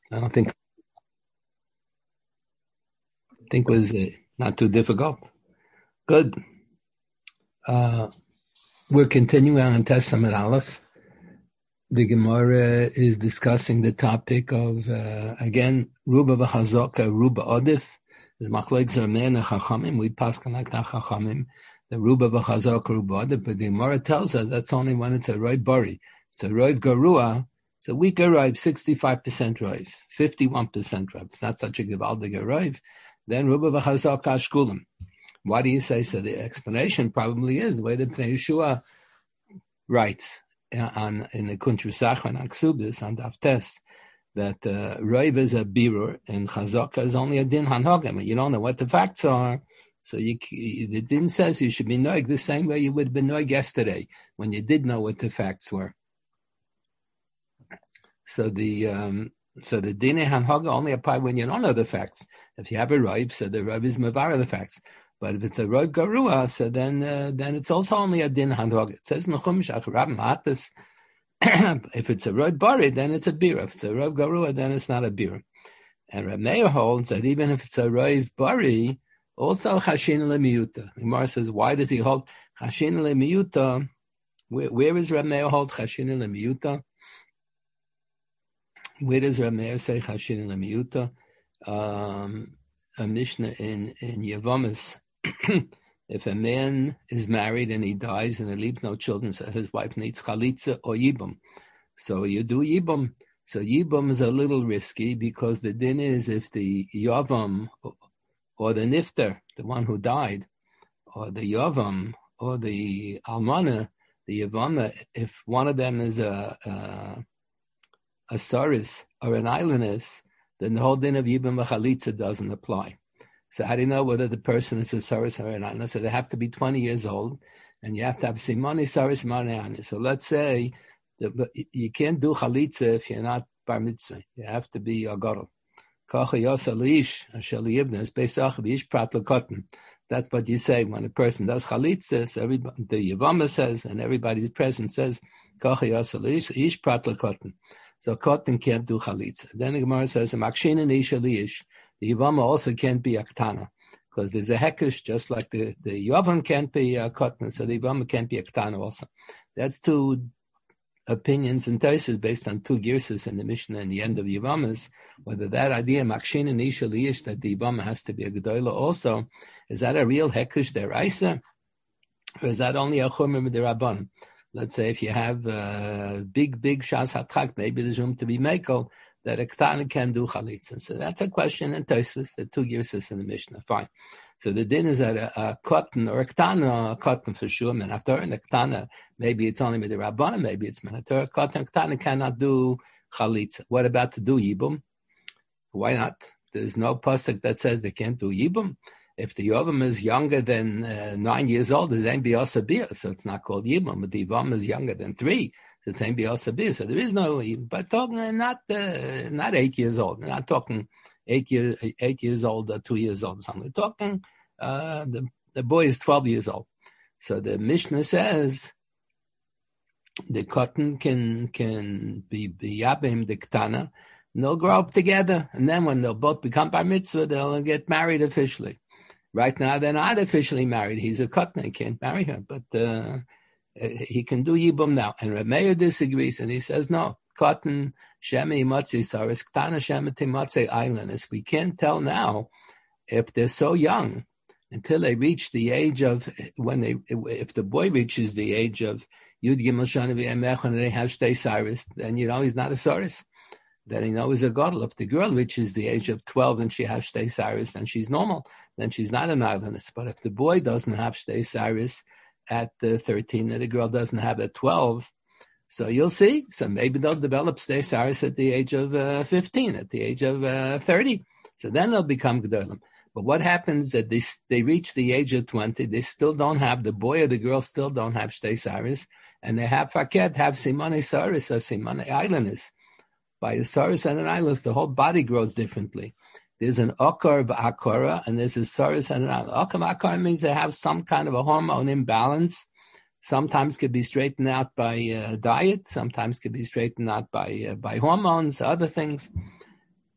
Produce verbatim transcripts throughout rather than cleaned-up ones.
I don't think think was uh, not too difficult. Good. Uh, we're continuing on Testament Aleph. The Gemara is discussing the topic of uh, again Ruba v'Chazaka, Ruba Odif. Is Machlek Zermei Chachamim. We pass like the Chachamim. The Ruba v'Chazaka, Ruba Odif. But the Gemara tells us that's only when it's a Roiv Bari. It's a Roiv Garua. It's a weaker Roiv, sixty-five percent Roiv, fifty-one percent Roiv. It's not such a Givaldiger Roiv. Then Ruba v'Chazaka Ashkulim. Why do you say so? The explanation probably is the way the Pnei Yeshua writes on in the Kuntri Sachan on Ksubis on Daftes that uh, Roiv is a birur and Chazaka is only a din hanhogam. You don't know what the facts are, so you, the din says you should be noig the same way you would have been noig yesterday when you did know what the facts were. So the um, so the din hanhoga only apply when you don't know the facts. If you have a Roiv, so the Roiv is mavara the facts. But if it's a Roiv Garua, so then uh, then it's also only a din handhog. It says Nechumish Achrab Matas. If it's a Roiv Bari, then it's a bira. If it's a Roiv Garua, then it's not a bira. And Reb Meir holds that even if it's a Roiv Bari, also Chashin Lemiyuta. Gemara says, why does he hold Chashin Lemiyuta? Where, where is Reb Meir hold Chashin Lemiyuta? Where does Reb Meir say Chashin Lemiyuta? Um, a Mishnah in in Yavamis. If a man is married and he dies and he leaves no children, so his wife needs chalitza or yibum. So you do yibum. So yibum is a little risky because the din is if the yavam or the nifter, the one who died, or the yavam or the almana, the yavama, if one of them is a a, a saris or an islandess, then the whole din of yibum chalitza doesn't apply. So how do you know whether the person is a saris or an islandess? So they have to be twenty years old, and you have to have simani saris, simani islandess. So let's say that you can't do chalitza if you're not bar mitzvah. You have to be a gadol. Kacha yasa leish ashali ibn is beisach v'ish prat lekotten. That's what you say when a person does chalitza. So everybody, the Yavama says, and everybody's present says, kacha yasa leish ish prat lekotten. So kotten can't do chalitza. Then the Gemara says, makshin and isha leish. The Yavama also can't be aktana because there's a hekesh, just like the, the Yavam can't be a katan, so the Yavama can't be aktana also. That's two opinions and tesis based on two girses in the Mishnah and the end of Yavamas. Whether that idea, makshin and isha liish, that the Yavama has to be a gedola also, is that a real hekesh deraisa, or is that only a chomer midirabbanan? Let's say if you have a big, big shas hatchak, maybe there's room to be mekel, that a Ketana can do chalitza. So that's a question in Tosfos, the two girses in the Mishnah. Fine. So the din is that a, a cotton or a Ketana, a cotton for sure, Menator, and a Ketana, maybe it's only with the Rabbana, maybe it's Menator. A cotton and Ketana cannot do chalitza. What about to do Yibum? Why not? There's no pasuk that says they can't do Yibum. If the Yovam is younger than uh, nine years old, there's Ein Biasa Bia, so it's not called Yibum. But the Yovam is younger than three, the same be also be. So there is no, but talking not uh, not eight years old. We're not talking eight years eight years old or two years old or something. We're talking uh, the the boy is twelve years old. So the Mishnah says the cotton can can be biyabim the ktana, and they'll grow up together, and then when they'll both become bar mitzvah, they'll get married officially. Right now they're not officially married. He's a cotton, he can't marry her, but. Uh, He can do Yibum now. And Reb Meir disagrees, and he says, no, cotton, Shemi, Matzi, Saris, Ktana, Shemati, Matzi, islanders. We can't tell now if they're so young until they reach the age of, when they, if the boy reaches the age of Yud Gimel Shana V'Emech, and they have Shtei Saris, then you know he's not a Saris. Then you know he's a Gadol. If the girl reaches the age of twelve and she has Shtei Saris, then she's normal. Then she's not an islandess. But if the boy doesn't have Shtei Saris, at uh, thirteen, and the girl doesn't have at twelve. So you'll see. So maybe they'll develop Shtei Saris at the age of uh, fifteen, at the age of uh, thirty. So then they'll become Gedolim. But what happens that they, they reach the age of twenty, they still don't have, the boy or the girl still don't have Shtei Saris, and they have Faket, have Simone Saris or Simone Islanders. By a Saris and an Islanders, the whole body grows differently. There's an okar v'akara, and there's a saris and an okar v'akara means they have some kind of a hormone imbalance. Sometimes could be straightened out by uh, diet. Sometimes could be straightened out by uh, by hormones, other things.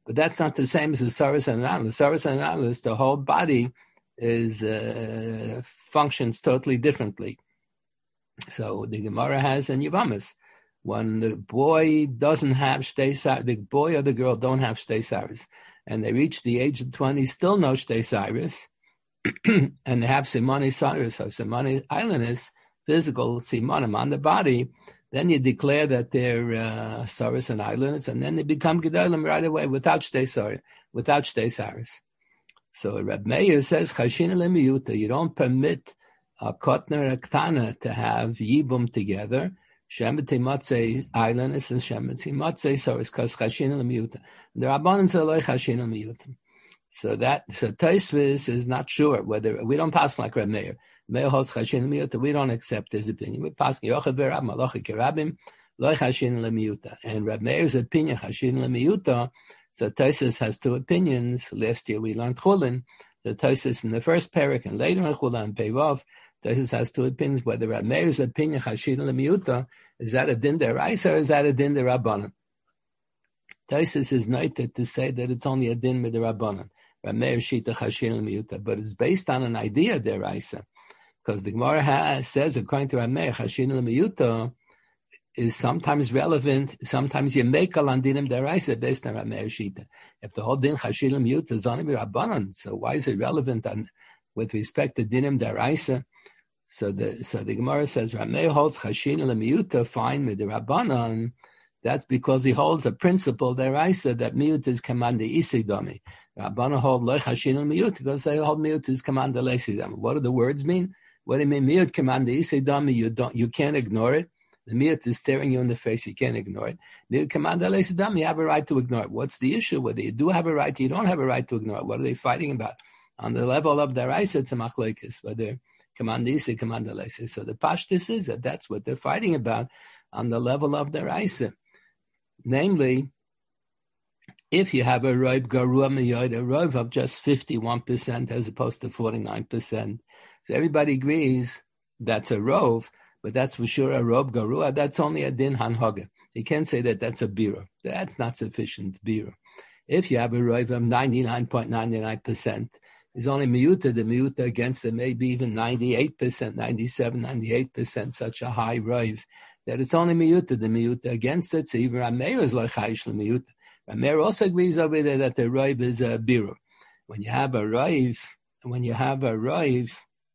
But that's not the same as the Saras and Analyst. Saras and Analyst, the whole body is uh, functions totally differently. So the Gemara has in Yavamas, when the boy doesn't have shtei saris, the boy or the girl don't have shtei saris, and they reach the age of twenty, still no shtei saris, and they have simani saris, so simani islandis, physical simanim on the body, then you declare that they're uh, saris and islandis, and then they become gedolim right away without shtei saris, without shtei saris. So Reb Meir says, Chashina lemiyuta, you don't permit a kotner and a ktana to have yibum together, Shemeti Matzei islandis and Shemeti Matzei saris, because Chashina lemiyuta. The Rabbanan say loy Chashina lemiyuta. So that, so Tosfos is not sure whether, we don't pass like Reb Meir. Meir holds Chashina lemiyuta, we don't accept his opinion. We pass Yochav Rab Malachi Kerabim, loy Chashina lemiyuta. And Reb Meir's opinion, Chashina lemiyuta. So Tosfos has two opinions. Last year we learned Chulin. The Tosfos in the first parak and later in Chulin and Peivov. Tosfos has two opinions. Whether Reb Meir's opinion, Chashina lemiyuta, is that a din deraisa or is that a din derabbanan? Tosfos is noted to say that it's only a din midrabbanan. Reb Meir shita Chashina lemiyuta, but it's based on an idea deraisa, because the Gemara has, says according to Reb Meir, Chashina lemiyuta is sometimes relevant. Sometimes you make a landinim deraisa based on Reb Meir shita. If the whole din Chashina lemiyuta is only midrabbanan, so why is it relevant on, with respect to dinim deraisa? So the so the Gemara says Reb Meir holds Chashina lemiyuta fine midrabbanan. That's because he holds a principle deraisa that miyut is command the isidami. Rabbanan hold loy Chashina lemiyuta because they hold miyut is command the leisidami. What do the words mean? What do you mean miyut command the isidami? You don't, you can't ignore it. The miyut is staring you in the face. You can't ignore it. Miyut command the leisidami. You have a right to ignore it. What's the issue? Whether you do have a right, you don't have a right to ignore it. What are they fighting about? On the level of deraisa, it's a machlekes. Whether command the isi, command the leisi. So the pashtus is that that's what they're fighting about on the level of deraisa. Namely, if you have a roiv garua miyod, a roiv of just fifty-one percent as opposed to forty-nine percent. So everybody agrees that's a rov, but that's for sure a roiv garua. That's only a din hanhoga. You can't say that that's a bira. That's not sufficient bira. If you have a roiv of ninety-nine point nine nine percent, it's only miyuta, the miyuta against it, maybe even ninety-eight percent, ninety-seven, ninety-eight percent, such a high roiv, that it's only miyuta, the miyuta against it. So even Rameir is like chayish l'miyuta. Rameir also agrees over there that the roiv is a bira. When you have a roiv, when you have a roiv,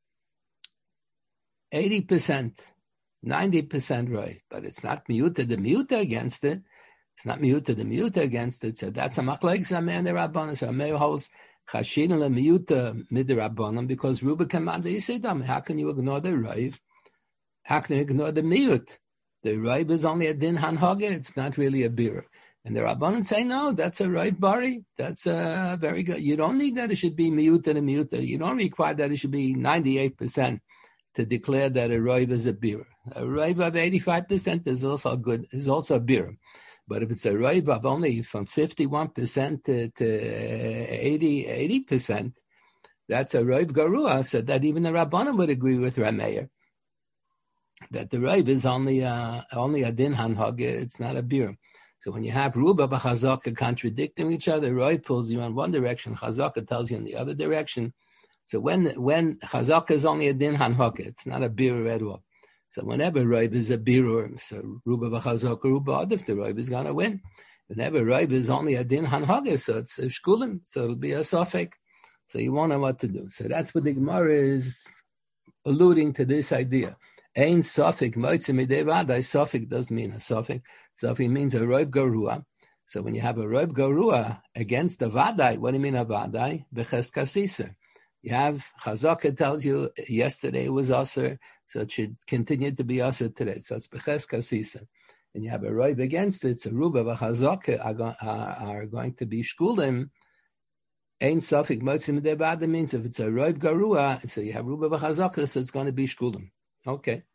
eighty percent, ninety percent roiv, but it's not miyuta, the miyuta against it. It's not miyuta, the miyuta against it. So that's a machlekes Rameir the Rabbanan. So Rameir holds Chashina lemiyuta midrabbanan because Ruba command the isidam. How can you ignore the roiv? How can you ignore the miyut? The roiv is only a din hanhoge. It's not really a bira. And the Rabbanan say, no, that's a roiv bari. That's uh, very good. You don't need that it should be miyuta and miyuta. You don't require that it should be ninety-eight percent to declare that a roiv is a bira. A roiv of eighty-five percent is also good, is also a bira. But if it's a roiv of only from fifty-one percent to, to eighty percent, that's a roiv garua. So that even the Rabbanan would agree with Rameir that the roiv is only uh, only a din hanhoge. It's not a bira. So when you have Ruba and Chazaka contradicting each other, roiv pulls you in one direction, Chazaka tells you in the other direction. So when when Chazaka is only a din hanhoge, it's not a bira at all. So whenever roiv is a birur, so Ruba v'chazok Ruba, if the roiv is going to win. Whenever roiv is only a din hanhoge, so it's a shkulim, so it'll be a sofek. So you won't know what to do. So that's what the Gemara is alluding to this idea. Ein sofek moitzim midei vadai. Sofek doesn't mean a sofek. Sofek means a roiv garua. So when you have a roiv garua against a vadai, what do you mean a vadai? Beches kasisa. You have Chazaka tells you yesterday it was Aser, so it should continue to be Aser today. So it's Beches Kasisa. And you have a roiv against it, so Ruba v'Chazaka are, are, are going to be Shkulim. Ein Safik Motzim Debada means if it's a roiv Garua, so you have Ruba v'Chazaka, so it's going to be Shkulim. Okay.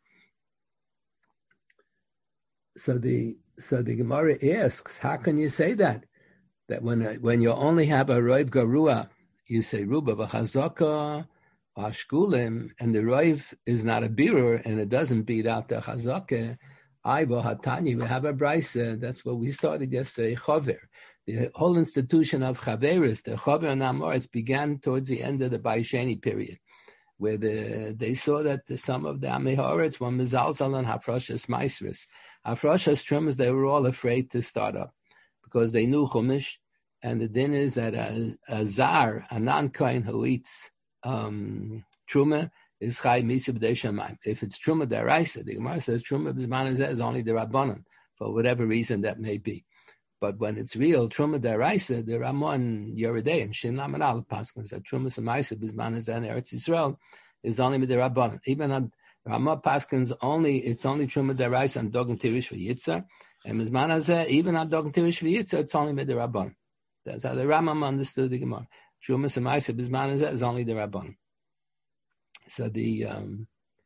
So the so the Gemara asks, how can you say that? That when when you only have a roiv Garua, you say Ruba v'Chazaka Ashkulim, and the roiv is not a birur, and it doesn't beat out the Chazaka. Aiva Hatani, we have a brisa. That's what we started yesterday. Chover. The whole institution of Chaveris, the Chaver and Amoritz, began towards the end of the Baisheni period, where the, they saw that the, some of the Amei Haaretz were Mezalzal and Hafroshas Maisris. Hafroshas Trumas, they were all afraid to start up because they knew Chumash, and the din is that a, a Zar, a non-Kohen who eats um, Truma, is Chai Misa B'dei Shamayim. If it's Truma Daraisa, the Gemara says Truma B'zman Hazeh is only the Rabbanon, for whatever reason that may be. But when it's real, Truma Daraisa, the Ramon Yeridei and Shin Laman Al Paskins, that Truma Samaisa B'zman Hazeh in Eretz Yisrael is only with the Rabbanon. Even on Ramah Paskins, only it's only Truma Daraisa and Dogim Tirish V'Yitzar, and B'zman Hazeh, even on Dogim Tirish V'Yitzar, it's only with the Rabbanon. That's how the Ramam understood the Gemara. Truma Samaisa B'zman Hazeh is only the Rabbanon. So the um,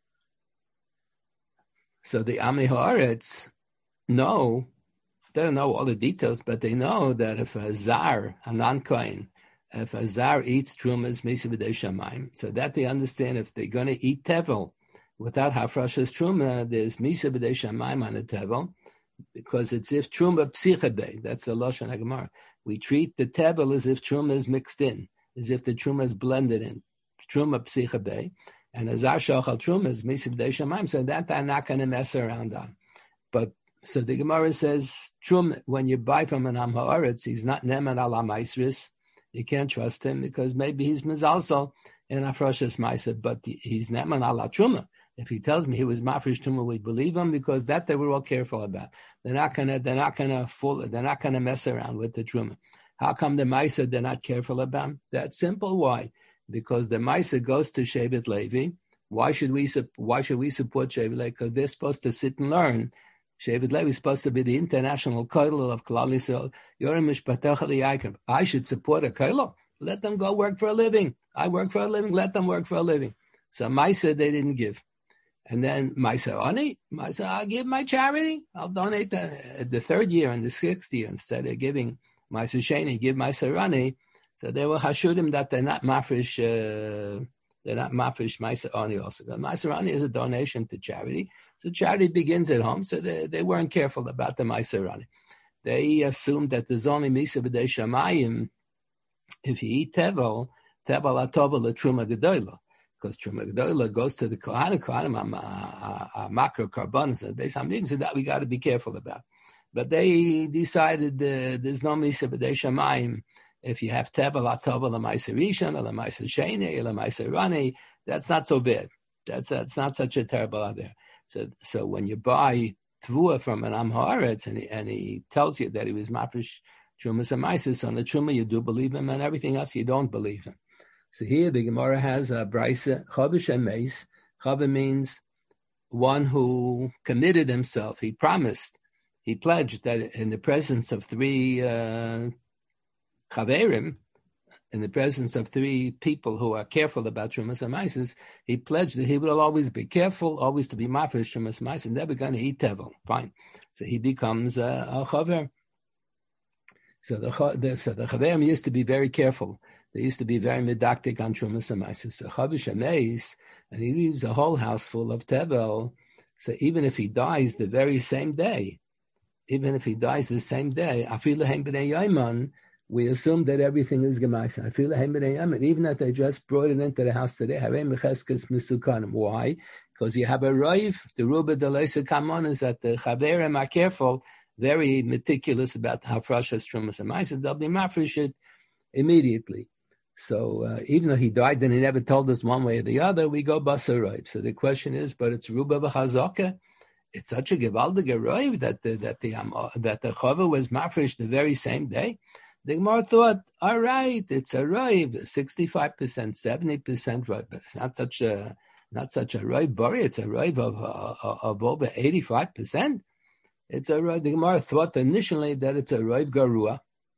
so the Amei Haaretz know, they don't know all the details, but they know that if a Zar, a non-Kohen, if a Zar eats Trumas Misa B'dei Shamayim, so that they understand if they're going to eat Tevel without Hafrashas Truma, there's Misa B'dei Shamayim on the Tevel, because it's if Truma Psichadei, that's the Lashon HaGemara. We treat the Tevel as if Truma is mixed in, as if the Truma is blended in. Truma Psichadei, and Azar Shochal Truma is Misa B'dei Shamayim, so that I'm not going to mess around on. But so the Gemara says, Truma, when you buy from an Am Haaretz, he's not Neman Ala Maisris. You can't trust him because maybe he's Mizalsal in Afroshas Maisa, but he's Neman Ala Truma. If he tells me he was Mafresh Truma, we believe him because that they were all careful about. They're not gonna, they're not gonna fool, they're not gonna mess around with the Truma. How come the Maisa they're not careful about? That's simple. Why? Because the Maisa goes to Shevet Levi. Why should we why should we support Shevet Levi? Because they're supposed to sit and learn. Shevet Levi is supposed to be the international kollel of Klal Yisrael. Yorim Mishpatecha Liyakim. I should support a kollel. Let them go work for a living. I work for a living. Let them work for a living. So Maisa they didn't give. And then Maisa Ani, Maisa, I'll give my charity. I'll donate the, the third year and the sixth year instead of giving Maisa Sheni, give Maisa Ani. So they were hashudim that they're not mafresh, uh, they're not mafresh Maisa Ani also. Maisa Ani is a donation to charity. So charity begins at home. So they, they weren't careful about the Maisa Ani. They assumed that there's only Misa B'dei Shamayim. If you eat Tevel, Tevel Atova L'Truma Gedoyla. Because Truma Gedoyla goes to the Kohanim, Kohanim are macro carbonas, and based on meetings, so that we got to be careful about. But they decided uh, there's no Misa B'dei Shamayim. If you have Tevel Atova L'Maisa Rishon, or L'Maisa Sheni, or L'Maisa Rani, that's not so bad. That's that's not such a terrible out there. So so when you buy Tvua from an Am Haaretz, and he, and he tells you that he was Mafresh Trumas and Maisa, on the Truma you do believe him, and everything else you don't believe him. So here the Gemara has a Braisa, Chavish and Meis. Chavish means one who committed himself. He promised, he pledged that in the presence of three uh, Chaverim, in the presence of three people who are careful about Trumas and Maisas, he pledged that he will always be careful, always to be Mafresh Trumas and Maisas, never going to eat Tevel. Fine. So he becomes a, a Chaver. So the, the, so the Chaverim used to be very careful. They used to be very medactic on Trumas and Maisas. So Chavish Ameis, and he leaves a whole house full of Tevel. So even if he dies the very same day, even if he dies the same day, Afilu Hein B'nei Yaiman, we assume that everything is Gemaisa. Afilu Hein B'nei Yaiman, even if they just brought it into the house today, Harei Mecheskes Misukanim. Why? Because you have a Raiv, the Ruba Deleisa Kamon is that the Chaverim are careful, very meticulous about Hafrashas Trumas and Maisas. They'll be mafresh it immediately. So uh, even though he died and he never told us one way or the other, we go Basar Raiv. So the question is, but it's Ruba B'Chazaka. It's such a Gevaldig Raiv that the that the um, that the Chava was mafresh the very same day. The Gemara thought, all right, it's a Raiv, sixty-five percent, seventy percent Raiv, but it's not such a not such a Raiv Bari. It's a Raiv of uh, of over eighty-five percent. It's a Raiv. The Gemara thought initially that it's a Raiv Garua,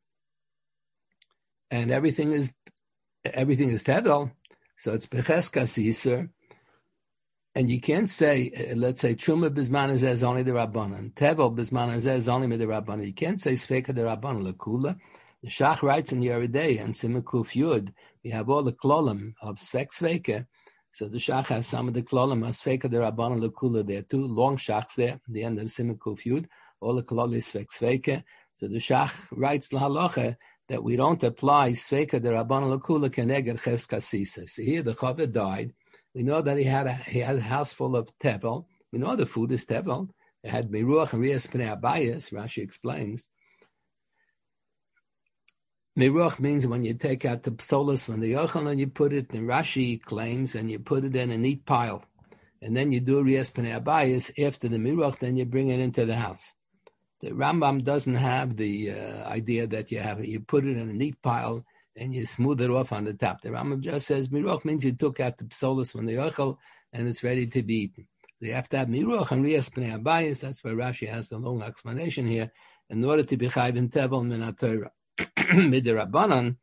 and everything is. Everything is Tevel, so it's Becheskas Yisur, and you can't say, uh, let's say, Truma B'zman Hazeh is only the Rabbanan, Tevel B'zman Hazeh is only the Rabbanan. You can't say Sfeika the Rabbanan, L'Kula. The Shach writes in Yeridei and Simukuf Yud, we have all the klolim of Sfek Sfeika, so the Shach has some of the klolim of Sfeika the Rabbanan, L'Kula. There are two long Shachs there, at the end of Simukuf Yud, all the klolim is Sfek Sfeika. So the Shach writes lahalacha that we don't apply Sveika de Rabbanan Lakula Keneged Ches Kasisa. So here the Chavah died. We know that he had a he had a house full of tevel. We know the food is tevel. It had Miruach and Rias Pnei Abayis, Rashi explains. Miruach means when you take out the psolas from the yochel and you put it, and Rashi claims, and you put it in a neat pile. And then you do Rias Pnei Abayis after the Miruach, then you bring it into the house. The Rambam doesn't have the uh, idea that you have it. You put it in a neat pile and you smooth it off on the top. The Rambam just says Miruach means you took out the psolas from the yochel and it's ready to be eaten. So you have to have Miruach and Rias Pnei Abayis. That's why Rashi has the long explanation here. In order to be chayv in tevel min haTorah. Midirabbanan,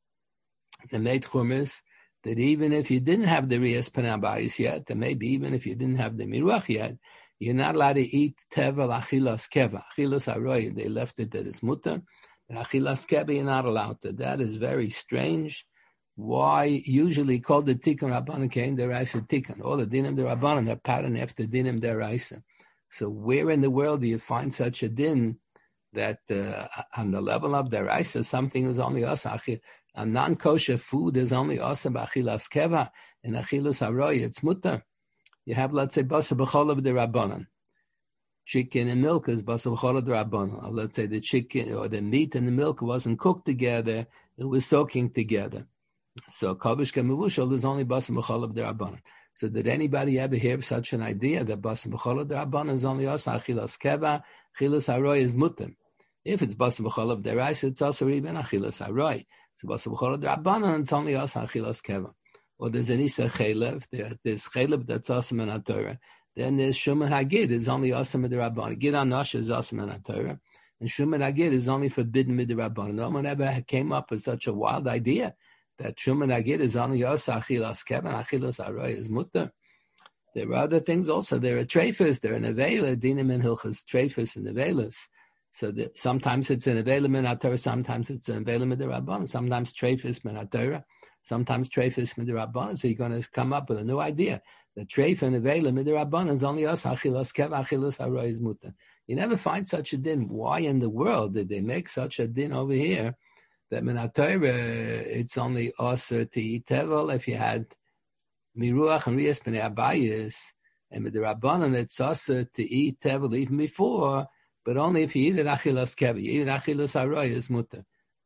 the made chumis that even if you didn't have the Rias Pnei Abayis yet, and maybe even if you didn't have the Miruach yet, you're not allowed to eat tevel achilas keva. Achilas aroy, they left it that it's mutter. But achilas keva, you're not allowed to. That is very strange. Why usually called the tikkun rabbanan kein deraisa tikkun? All the dinim derabbanan are patterned after dinim deraisa. So where in the world do you find such a din that uh, on the level of deraisa something is only asa? A non-kosher food is only asa b'achilas keva, and achilas aroy it's mutter. You have, let's say, basa b'cholav derabbanan. Chicken and milk is basa b'cholav derabbanan. Or let's say the chicken or the meat and the milk wasn't cooked together; it was soaking together. So kavish kemevushal is only basa b'cholav derabbanan. So did anybody ever hear such an idea that basa b'cholav derabbanan is only asa achilas keva, achilas aroy is mutter? If it's basa b'cholav deraisa, it's also even achilas aroy. So basa b'cholav derabbanan, it's only asa achilas keva. Or there's an Isa Chalev, there, there's Chalev that's awesome in HaTorah. Then there's Shuman Hagid, is only awesome in the Rabbanan. Gid HaNasha is awesome in HaTorah. And Shuman Hagid is only forbidden with the Rabbanan. No one ever came up with such a wild idea that Shuman Hagid is only Asa Achilas Kevin, Achilas Aroy is Mutter. There are other things also. There are Trefus, there are Nevela, Dinim and Hilchas, Trefus and Nevelas. So that sometimes it's an Nevela min HaTorah, sometimes it's an Nevela min the Rabbanan, sometimes Trefus min HaTorah. Sometimes treifus midirabbanan, so you're going to come up with a new idea. The treif and avela midirabbanan is only us achilas kev achilas haroy is mutar. You never find such a din. Why in the world did they make such a din over here that min haTorah it's only aser to eat tevel if you had miruach and rias pnei abayis, and midirabbanan it's aser to eat tevel even before, but only if you eat it achilas kev, you eat it achilas haroy is mutar.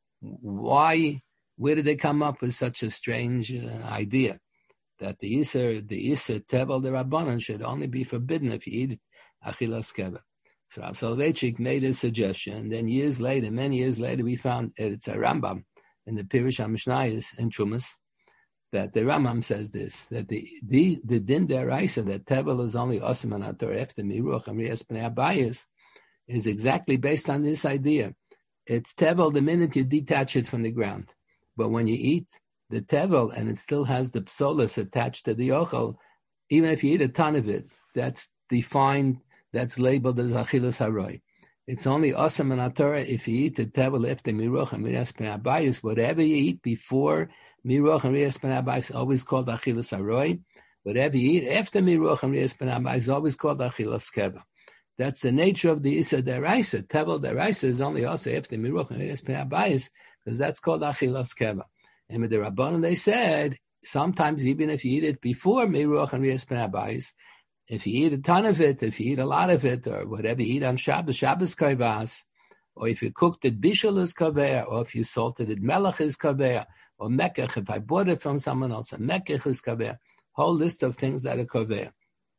Why? Where did they come up with such a strange uh, idea that the Isser, the Isser Tevel the Rabbanan should only be forbidden if you eat Achilas Keva? So Rav Soloveitchik made a suggestion, and then years later, many years later, we found it's a Rambam in the Pirush HaMishnayos in Trumas that the Rambam says this, that the the, the Din Deraisa that Tevel is only Osam and HaTorah after Miruach and Rias Pnei Abayis is exactly based on this idea. It's Tevel the minute you detach it from the ground. But when you eat the tevel and it still has the psolas attached to the ochel, even if you eat a ton of it, that's defined, that's labeled as achilas haroy. It's only awesome in HaTorah if you eat the tevel after miruach and rias pnei abayis. Whatever you eat before miruach and rias pnei abayis is always called achilas haroy. Whatever you eat after miruach and rias pnei abayis is always called achilas keva. That's the nature of the Issa Deraisa. Tevel Deraisa is only also after miruach and rias pnei abayis, because that's called achilas keva. And with the Rabbanan, they said, sometimes even if you eat it before miruach and rias pnei abayis, if you eat a ton of it, if you eat a lot of it, or whatever you eat on Shabbos, Shabbos kavas, or if you cooked it bishul is kaveya, or if you salted it melech is kaveya, or mekech, if I bought it from someone else, a mekech is kaveya, whole list of things that are kaveya.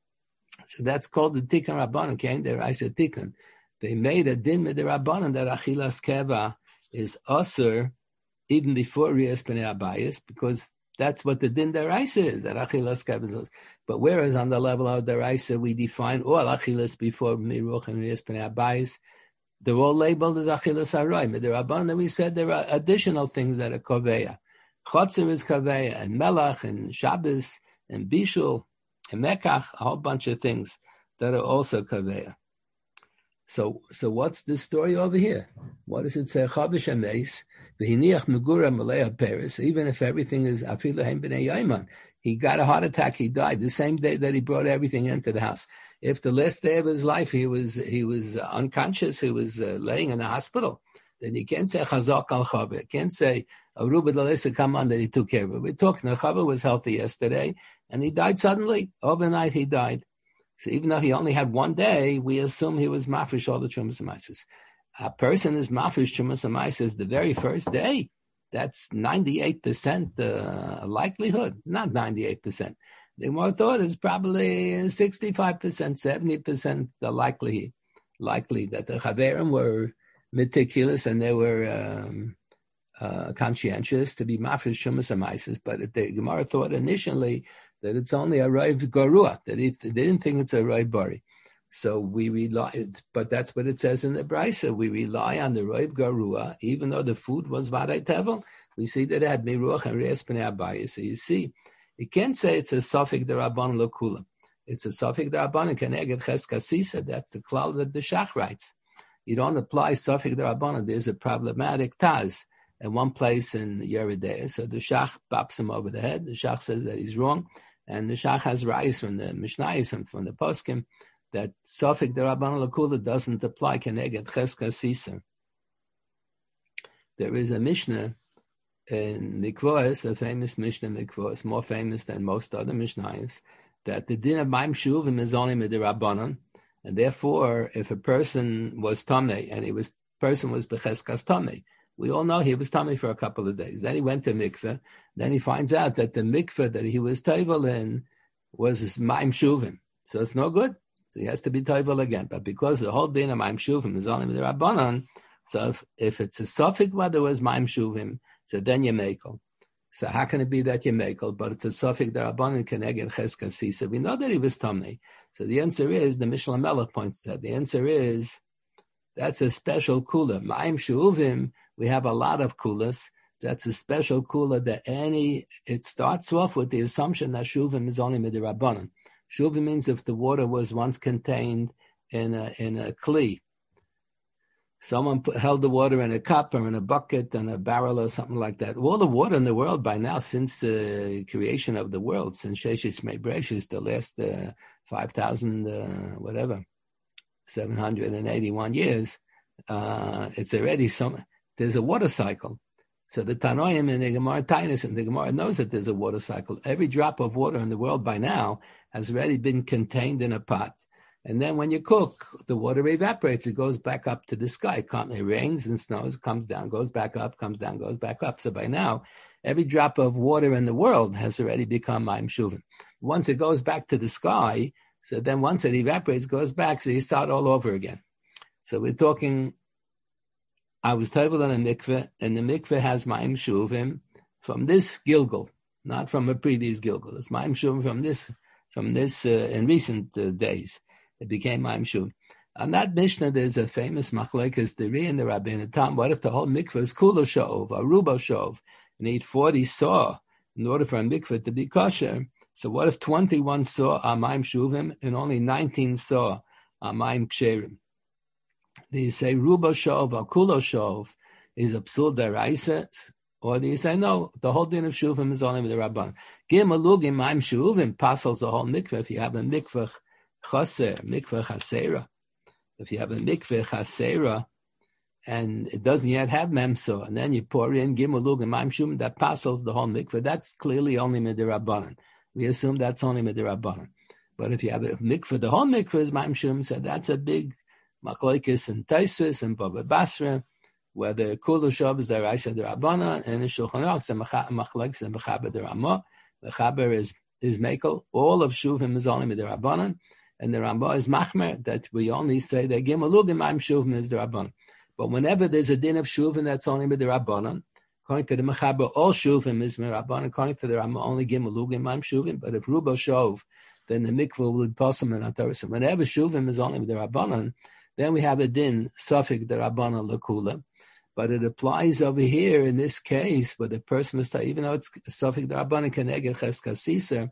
So that's called the Tikkun Rabbanan, Kain Deraisa Tikkun. They made a din with the Rabbanan that achilas keva is usher even before rias pnei abayis, because that's what the din deraisa is, that achilas keva is usher. But whereas on the level of deraisa we define all achilas before miruach and rias pnei abayis, they're all labeled as achilas haroy. With the Rabbanan, we said there are additional things that are kaveya. Chotzer is kaveya, and melach, and Shabbos, and bishul, and mekach, a whole bunch of things that are also kaveya. So, so what's the story over here? What does it say? Chavish ameis v'hiniach megura malei Paris. Even if everything is afilu hein b'nei yaiman, He got a heart attack. He died the same day that he brought everything into the house. If the last day of his life he was he was unconscious, he was uh, laying in the hospital, then he can't say chazak al chava. Can't say aruba d'alesa come on that he took care of it. We're talking the chava was healthy yesterday, and he died suddenly. Overnight he died. So even though he only had one day, we assume he was mafresh all the trumas and maises. A person is mafresh trumas and maises the very first day. That's ninety-eight percent uh, likelihood. Not ninety-eight percent. The more thought is probably sixty-five percent, seventy percent the likely, likely that the Chaverim were meticulous and they were um, uh, conscientious to be mafresh shumas amaises. But the Gemara thought initially that it's only a roiv garua, that it, they didn't think it's a roiv bari. So we rely, but that's what it says in the Brisa. We rely on the roiv garua, even though the food was vaday tevel. We see that it had miruach and reis pnei abayis. So you see, you can't say it's a suffix derabban lokula. It's a suffix derabban keneged cheska sisa. That's the klal that the Shach writes. You don't apply suffix derabban. There's a problematic taz at one place in Yeridea. So the Shach bops him over the head. The Shach says that he's wrong, and the Shach has rais from the Mishnayos and from the poskim that suffix derabban lakula doesn't apply keneged cheska sisa. There is a Mishnah in Mikvos, a famous Mishnah Mikvos, more famous than most other Mishnayos, that the din of Maim Shuvim is only midirabbanan, and therefore, if a person was tamei and he was person was becheskas tamei, we all know he was tamei for a couple of days. Then he went to mikveh. Then he finds out that the mikveh that he was tovel in was Maim Shuvim, so it's no good. So he has to be tovel again. But because the whole din of Maim Shuvim is only midirabbanan, so if, if it's a suffix whether it was Maim Shuvim, so then you makel. So how can it be that you makel? But it's a suffix darabanan keneged cheska sisa. We know that he was tamei. So the answer is, the Mishnah Melech points out, the answer is, that's a special kula. Ma'im shuvim, we have a lot of kulas. That's a special kula that any, it starts off with the assumption that shuvim is only midirabanan. Shuvim means if the water was once contained in a, in a kli. Someone put, held the water in a cup or in a bucket and a barrel or something like that. All the water in the world by now, since the creation of the world, since Sheshis Mebreshis, the last uh, five thousand, uh, whatever, seven hundred eighty-one years, uh, it's already some, there's a water cycle. So the Tanoim and the Gemara Tainus and the Gemara knows that there's a water cycle. Every drop of water in the world by now has already been contained in a pot. And then when you cook, the water evaporates. It goes back up to the sky. It rains and snows, comes down, goes back up, comes down, goes back up. So by now, every drop of water in the world has already become Maim Shuvim. Once it goes back to the sky, so then once it evaporates, goes back, so you start all over again. So we're talking, I was told in a mikveh, and the mikveh has Maim Shuvim from this Gilgul, not from a previous Gilgul. It's Maim Shuvim from this, from this uh, in recent uh, days. It became Maim Shuvim. On that Mishnah, there's a famous machlekes Deri and the Rabbeinu Tam. What if the whole mikveh is kula shov, a ruba shov, and need forty saw in order for a mikveh to be kosher? So what if twenty-one saw are Maim Shuvim and only nineteen saw are Maim Ksherim? Do you say ruba shov or kula shov is a psul deraisa, or do you say no? The whole din of Shuvim is only with the Rabban. Gim alugim Maim Shuvim pasels the whole mikveh. If you have a mikveh chaser, mikveh chasera. If you have a mikveh chasera and it doesn't yet have memso, and then you pour in gimulug and maim shum, that passes the whole mikveh, that's clearly only midirabbanan. We assume that's only midirabbanan. But if you have a mikveh, the whole mikveh is maim shum, so that's a big machlokes and Tosfos and Bava Basra, whether kula shov is deraisa derabbanan, and in Shulchan Aruch it's a machlokes and Mechaber deramah. Mechaber is is mekel. All of shuvim is only midirabbanan. And the Rambam is machmer that we only say that gimalugim Maim Shuvim is the Rabbanan. But whenever there's a din of Shuvim, that's only with the Rabbanan. According to the Mechaber, all Shuvim is Rabbanan. According to the Rambam, only gimalugim Maim Shuvim. But if Rubo Shov, then the mikvah would possum and ataris. Whenever Shuvim is only with the Rabbanan, then we have a din suffix the Rabbanan lakula. But it applies over here in this case, but the person must, even though it's suffix the Rabbanan keneged cheska sisa.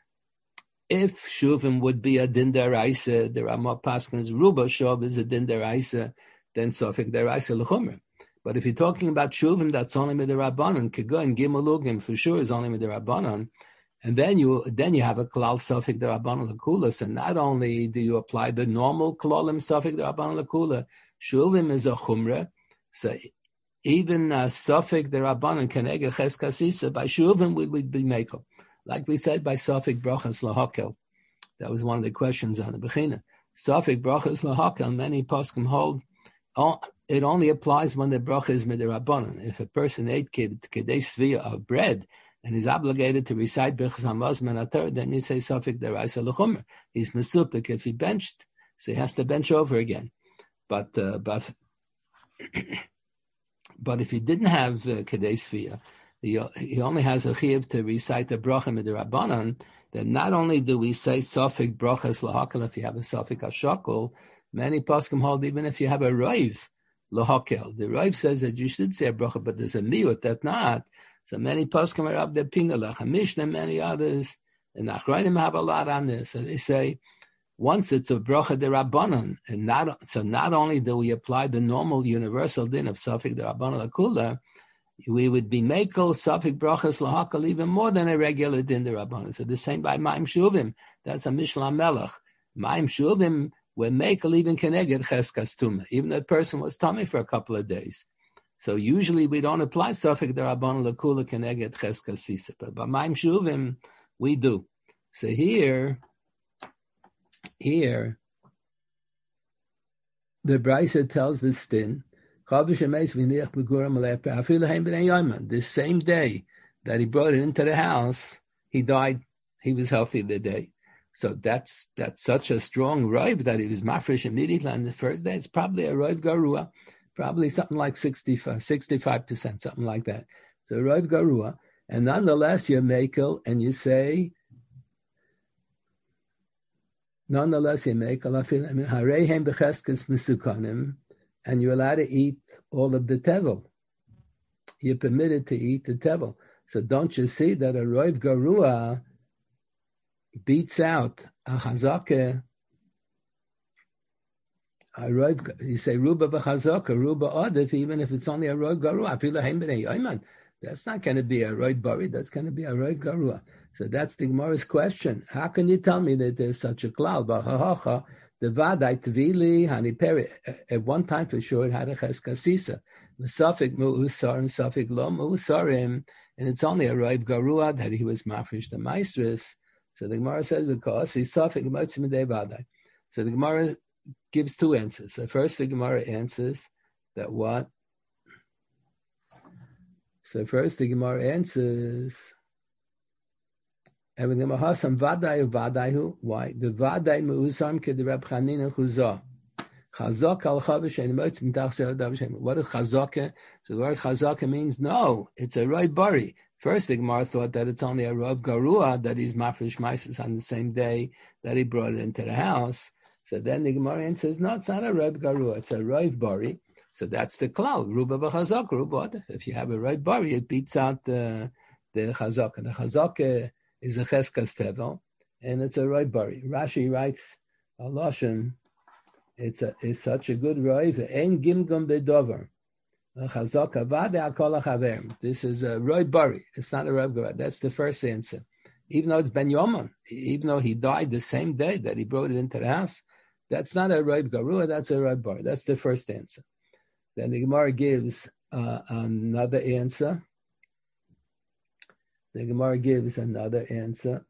If Shuvim would be a din deraisa, the Ramah Paskin's Ruba Shov is a din deraisa, then Sofik deraisa l'chumra. But if you're talking about Shuvim, that's only with the Rabbanan. Kegon Gimalugim for sure is only with the Rabbanan. And then you then you have a klal safek d'Rabbanan l'kula. So not only do you apply the normal klalim safek d'Rabbanan l'kula, shuvim is a chumrah. So even uh, safek d'Rabbanan keneged cheskas isa, by shuvim we would be mekel. Like we said by safek brachas lahakel. That was one of the questions on the bechina. Safek brachas lahakel, many poskim hold, oh, it only applies when the bracha is midrabanan. If a person ate kedei svia of bread and is obligated to recite Birchas Hamazon Atar, then you say Safek Deraisa L'Chumer. He's mesupik if he benched, so he has to bench over again. But uh, but but if he didn't have uh, Kedei Sviya, he, he only has a chiyuv to recite the bracha midrabanan. Then not only do we say Safek Brachas L'Hakel if you have a Safek Ashakol, many poskim hold even if you have a Roiv L'Hakel. The Roiv says that you should say a bracha, but there's a miut that not. So many poskim are up there, Pingalach, Mishnah, many others, and Achrayim have a lot on this. So they say, once it's a bracha de Rabbanan, and not so not only do we apply the normal universal din of Safek de Rabbanan Lakula, we would be mekel Safek brachas lahakal even more than a regular din de Rabbanan. So the same by Ma'im Shuvim, that's a Mishlam Melech. Ma'im Shuvim, we're mekel even keneged cheskas tuma, even that person was tummy for a couple of days. So usually we don't apply Safek d'Rabbanan l'kula keneged cheskas sisa, but by Ma'im Shuvim we do. So here, here, the Brisa tells this din. The same day that he brought it into the house, he died. He was healthy the day. So that's that's such a strong roiv that he was mafresh immediately on the first day. It's probably a roiv garua. Probably something like sixty-five, sixty-five percent, something like that. So Roiv Garua. And nonetheless, you're Mekel, and you say, nonetheless, you're Mekel, I mean, Harehem Becheskes Misukanim, and you're allowed to eat all of the tevel. You're permitted to eat the tevel. So don't you see that a Roiv Garua beats out a Chazakeh? You say Ruba v'chazaka, Ruba Adif, even if it's only a Roiv Garua. That's not going to be a Roiv Bari, that's going to be a Roiv Garua. So that's the Gemara's question. How can you tell me that there's such a cloud? The Vadai Tvili, Haniperi, at one time for sure it had a Cheskasisa. Safik Mu'usar and Safik Lo Mu'usarim, and it's only a Roiv Garua that he was mafresh the Maestris. So the Gemara says, because he's Safik Motzimidei Vadai. So the Gemara gives two answers. The first, the Gemara answers that what? So first, the Gemara answers, and the Gemara has some vadayu vadayu. Why? The vaday meusam ke the Reb Chanina chuzah. Chazak al chavish and motzim tachsel davshem. What is chazaka? So the word chazaka means no. It's a roiv bari. First, the Gemara thought that it's only a roiv garua that he's mafresh maisis on the same day that he brought it into the house. So then the Gemara says, no, it's not a Roiv Garua, it's a Roiv Bari. So that's the cloud. Ruba v'chazak, Ruba. If you have a Roiv Bari, it beats out the, the Chazak. And the Chazak is a Cheskas Tevel, and it's a Roiv Bari. Rashi writes, a Lashon, it's, a, it's such a good Roiv, En Gimgum Bedover. Chazak Avade Akol HaChaver. This is a Roiv Bari. It's not a Roiv Garua. That's the first answer. Even though it's Ben Yoman, even though he died the same day that he brought it into the house, that's not a Roiv Garua, that's a Roiv Bar. That's the first answer. Then the Gemara gives uh, another answer. The Gemara gives another answer.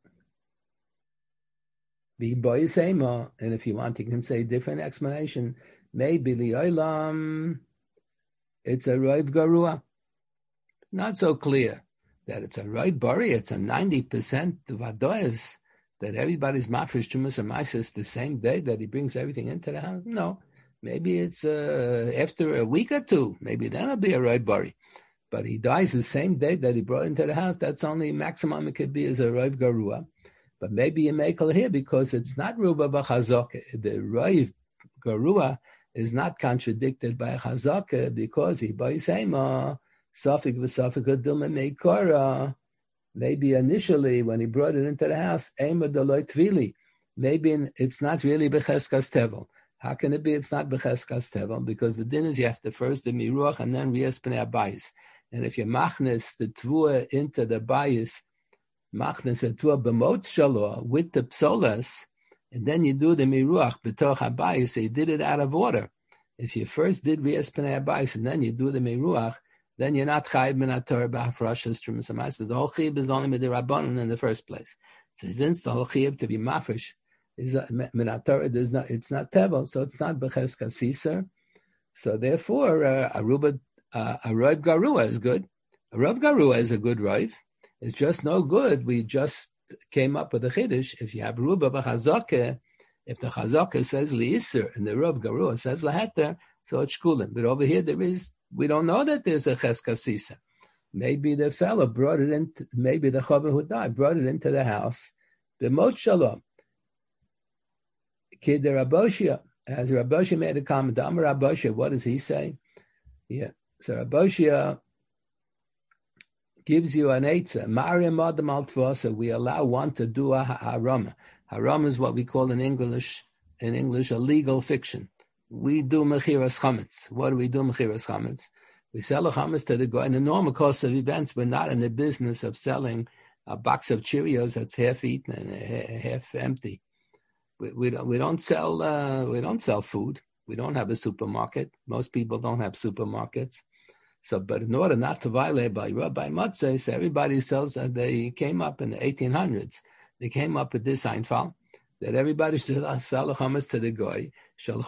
And if you want, you can say a different explanation. Maybe the Olam, it's a Roiv Garua. Not so clear that it's a Roiv Bari, it's a ninety percent Vadoyas, that everybody's mafresh Chumas and Maisis the same day that he brings everything into the house. No, maybe it's uh, after a week or two. Maybe then it'll be a Roiv Bari. But he dies the same day that he brought into the house. That's only maximum it could be as a Roiv Garua. But maybe you make it here because it's not Ruba v'chazaka. The Roiv Garua is not contradicted by a chazaka because he by Sema Safik v'Safik Dilma Meikora. Maybe initially when he brought it into the house, Ema Deloy Tvili. Maybe it's not really Becheskas Tevel. How can it be it's not Becheskas Tevel? Because the din is you have to first the Miruach and then Rias Pnei Abayis. And if you machnes the Tvua into the Bayis machnes etua b'mot shalo with the psolas, and then you do the miruach b'toch habayis. So you did it out of order. If you first did rias pnei habayis and then you do the miruach, then you're not chayiv min haTorah b'hafrashas trumas hama'aser. The whole chiyuv is only midirabbanan in the first place. So since the whole chiyuv to be mafresh is min haTorah, there's not, it's not tevel, so it's not b'cheskas siser. So therefore, uh, aruba uh, a roiv garua is good. A roiv garua is a good roiv. It's just no good. We just came up with a chiddush. If you have ruba b'chazakeh, if the chazakeh says liiser and the roiv garua says laheter, so it's shkulim. But over here there is. We don't know that there's a cheskasisa. Maybe the fellow brought it in, maybe the chaver who died brought it into the house. The mot shalom. Kid the Raboshia, as Raboshia made a comment, Amar Raboshia, what does he say? Yeah. So Raboshia gives you an eitzah. Mariam Adam al Tvasa, we allow one to do a harama. Harama is what we call in English, in English, a legal fiction. We do mechiras chametz. What do we do mechiras chametz? We sell a chametz to the guy. In the normal course of events, we're not in the business of selling a box of Cheerios that's half eaten and half empty. We, we don't. We don't sell. Uh, we don't sell food. We don't have a supermarket. Most people don't have supermarkets. So, but in order not to violate by Rabbi Matzah, so everybody sells. Uh, they came up in the eighteen hundreds. They came up with this einfall that everybody should sell a chametz to the goy. If the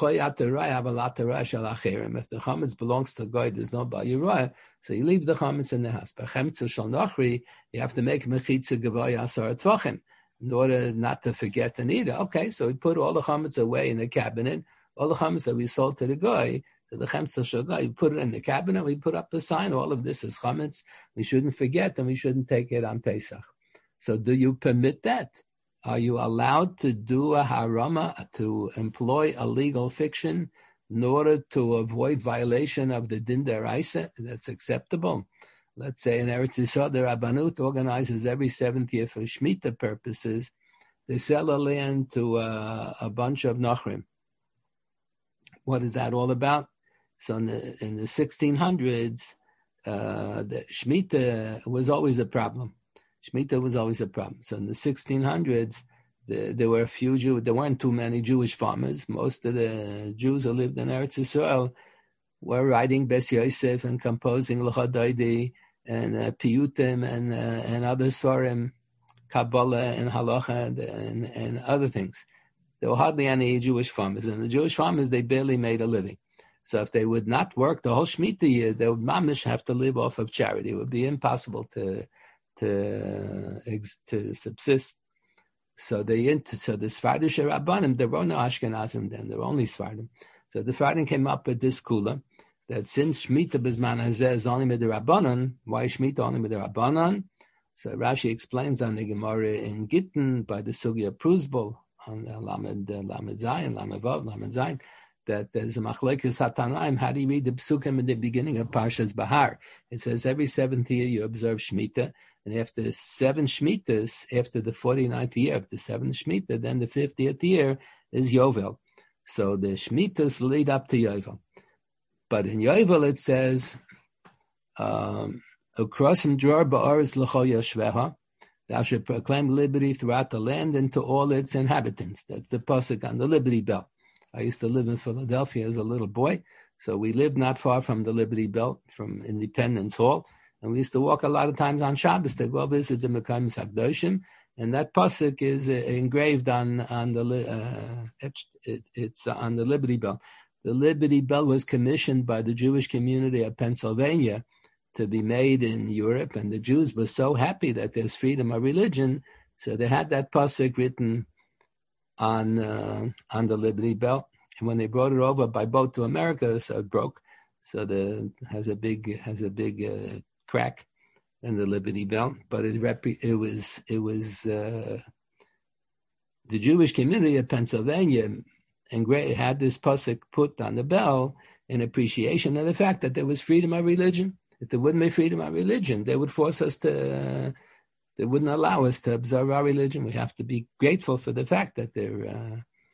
chametz belongs to goy, there's no bayirah, so you leave the chametz in the house. But chametz shel nochri, you have to make mechitza gavoy asar tvachim in order not to forget the need. Okay, so we put all the chametz away in the cabinet. All the chametz that we sold to the goy, to the chametz shel goy, we put it in the cabinet. We put up a sign. All of this is chametz. We shouldn't forget, and we shouldn't take it on Pesach. So, do you permit that? Are you allowed to do a harama, to employ a legal fiction in order to avoid violation of the din deraisa? That's acceptable. Let's say in Eretz Yisrael, the Rabbanut organizes every seventh year for Shemitah purposes. They sell a land to uh, a bunch of Nachrim. What is that all about? So in the, in the sixteen hundreds, uh, the Shemitah was always a problem. Shemitah was always a problem. So in the sixteen hundreds, the, there were a few Jews. There weren't too many Jewish farmers. Most of the Jews who lived in Eretz Yisrael were writing Bes Yosef and composing L'Chadaidi and uh, Piyutim and uh, and other Svarim, Kabbalah and Halacha and, and, and other things. There were hardly any Jewish farmers. And the Jewish farmers, they barely made a living. So if they would not work the whole Shemitah year, they would mamish have to live off of charity. It would be impossible to... to to subsist. So they into so the Sfardish Rabbanim, there were no Ashkenazim then, there were only Sfardim. So the Sfardim came up with this kula that since Shemitah Bizman Hazeh is only with the Rabbanon, why Shemitah only with the Rabbanon? So Rashi explains on the Gemara in Gittin by the Sugya Pruzbul on the Lamed uh, Lamed Zayin, Lamed Vav, Lamed Zayin, that there's a machlekes hatanaim. How do you read the psukim in the beginning of Parshas Bahar? It says every seventh year you observe Shemitah, and after seven Shemitahs, after the forty-ninth year, after seven Shemitah, then the fiftieth year is Yovel. So the Shemitahs lead up to Yovel. But in Yovel it says, um, "Ukrosim dror ba'aretz l'chol yoshveha." Thou should proclaim liberty throughout the land and to all its inhabitants. That's the pasuk on the Liberty Bell. I used to live in Philadelphia as a little boy, so we lived not far from the Liberty Bell, from Independence Hall, and we used to walk a lot of times on Shabbos to go visit the Mekayim Sakdoshim, and that pasuk is uh, engraved on on the uh, etched, it, it's on the Liberty Bell. The Liberty Bell was commissioned by the Jewish community of Pennsylvania to be made in Europe, and the Jews were so happy that there's freedom of religion, so they had that pasuk written on uh, on the Liberty Bell, and when they brought it over by boat to America, so it broke. So the has a big has a big uh, crack in the Liberty Bell, but it rep- it was it was uh, the Jewish community of Pennsylvania and Gray had this pasuk put on the bell in appreciation of the fact that there was freedom of religion. If there wouldn't be freedom of religion, they would force us to. Uh, They wouldn't allow us to observe our religion. We have to be grateful for the fact that they're uh,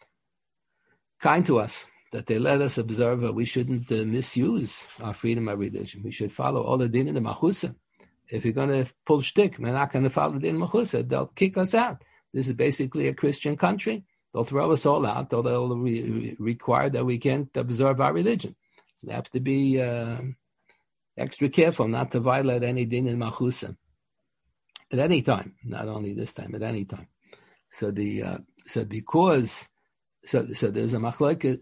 kind to us, that they let us observe. Uh, we shouldn't uh, misuse our freedom of religion. We should follow all the din in the machusa. if you're going to pull shtick, we're not going to follow the din mechusa, they'll kick us out. This is basically a Christian country. They'll throw us all out, or they'll re- require that we can't observe our religion. So we have to be uh, extra careful not to violate any din in mechusa at any time, not only this time, at any time. So the uh, so because so so there's a machlokes.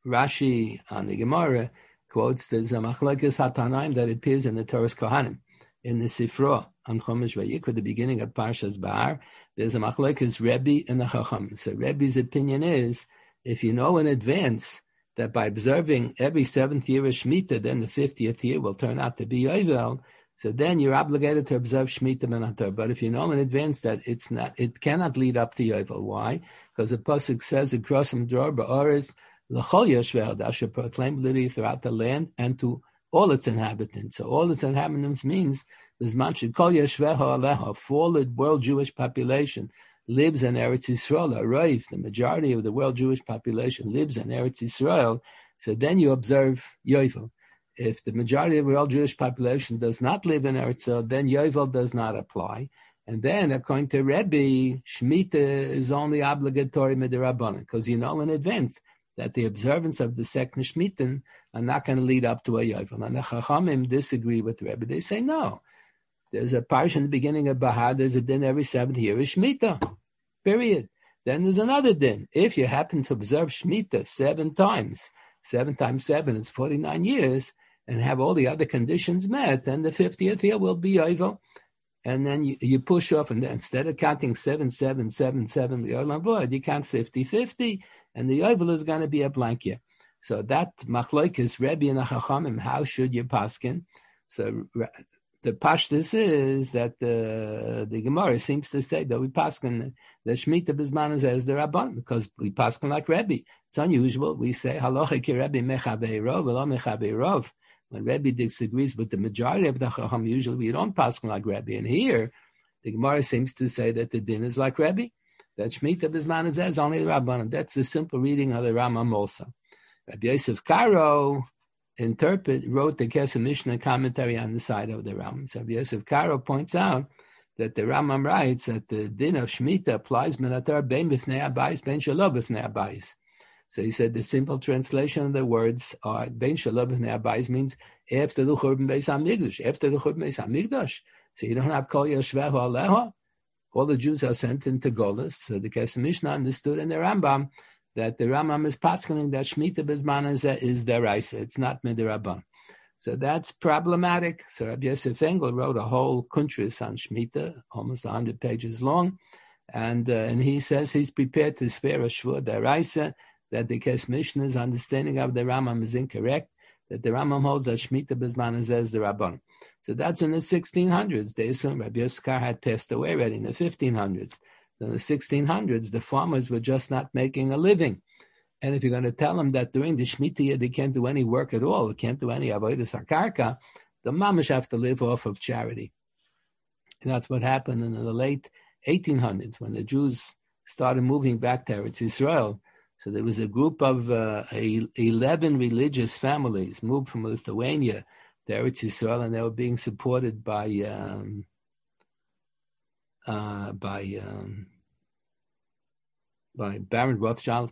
Rashi on the Gemara quotes there's a machlokes hatanaim that appears in the Torah's Kohanim in the Sifra on Chumash Vayikra, the beginning of Parshas Bahar. There's a machlokes Rebbe and the Chacham. So Rebbe's opinion is if you know in advance that by observing every seventh year of Shemitah, then the fiftieth year will turn out to be Yovel. So then you're obligated to observe Shemitah Menator. But if you know in advance that it's not, it cannot lead up to Yovel. Why? Because the pasuk says, "Across from Dror ba'Oretz l'chol yoshvei that should proclaim liberty throughout the land and to all its inhabitants." So all its inhabitants means there's much kol yoshvei aleha, for the world Jewish population lives in Eretz Yisrael. Arayv, the majority of the world Jewish population lives in Eretz Yisrael. So then you observe Yovel. If the majority of the world Jewish population does not live in Eretz Yisrael, then Yovel does not apply. And then, according to Rebbe, Shemitah is only obligatory midrabanan, because you know in advance that the observance of the second Shemitah are not going to lead up to a Yovel. And the Chachamim disagree with Rebbe. They say, no, there's a parsha in the beginning of Bahar, there's a din every seventh year is Shemitah, period. Then there's another din. If you happen to observe Shemitah seven times, seven times seven is forty-nine years, and have all the other conditions met, then the fiftieth year will be Yovel. And then you, you push off, and then instead of counting seven, seven, seven, seven, the Olam Void, you count fifty, fifty, and the Yovel is going to be a blank year. So that machlokes Rebbe and Chachamim, how should you paskin? So the pashtus is that the the Gemara seems to say that we paskin the Shemitah B'zman as the Rabban, because we paskin like Rebbe. It's unusual. We say halacha ki Rebbe mechabei rov v'lo mechabei rov. When Rebbe disagrees with the majority of the Chacham, usually we don't paskin like Rebbe. And here, the Gemara seems to say that the din is like Rebbe, that Shemitah B'zman is only the Rabban. That's the simple reading of the Rambam also. Rabbi Yosef Karo interpret wrote the Kesef Mishnah commentary on the side of the Rambam. So Rabbi Yosef Karo points out that the Rambam writes that the din of Shemitah applies menatar bein b'fnei abayis bein shelo b'fnei abayis. So he said the simple translation of the words are bein shelo b'fnei abayis means after the Churban Beis Hamikdash, after the Churban Beis Hamikdash. So you don't have kol yoshvehu aleha. All the Jews are sent into Golus. So the Kesef Mishnah understood in the Rambam that the Rambam is paskening that Shemitah B'zman is deraisa. It's not midrabban. So that's problematic. So Rabbi Yosef Engel wrote a whole kuntris on Shemitah, almost one hundred pages long. And uh, and he says he's prepared to spare a shvur deraisa, that the Kesef Mishnah's understanding of the Rambam is incorrect, that the Rambam holds that Shemitah B'zman is the Rabban. So that's in the sixteen hundreds. They assume Rabbi Yosef Karo had passed away already in the fifteen hundreds. In the sixteen hundreds, the farmers were just not making a living. And if you're going to tell them that during the Shemitah year they can't do any work at all, they can't do any avodas hakarka, the mamash have to live off of charity. And that's what happened in the late eighteen hundreds when the Jews started moving back to Eretz Yisrael. So there was a group of uh, eleven religious families moved from Lithuania to Eretz Yisrael, and they were being supported by um, uh, by um, by Baron Rothschild.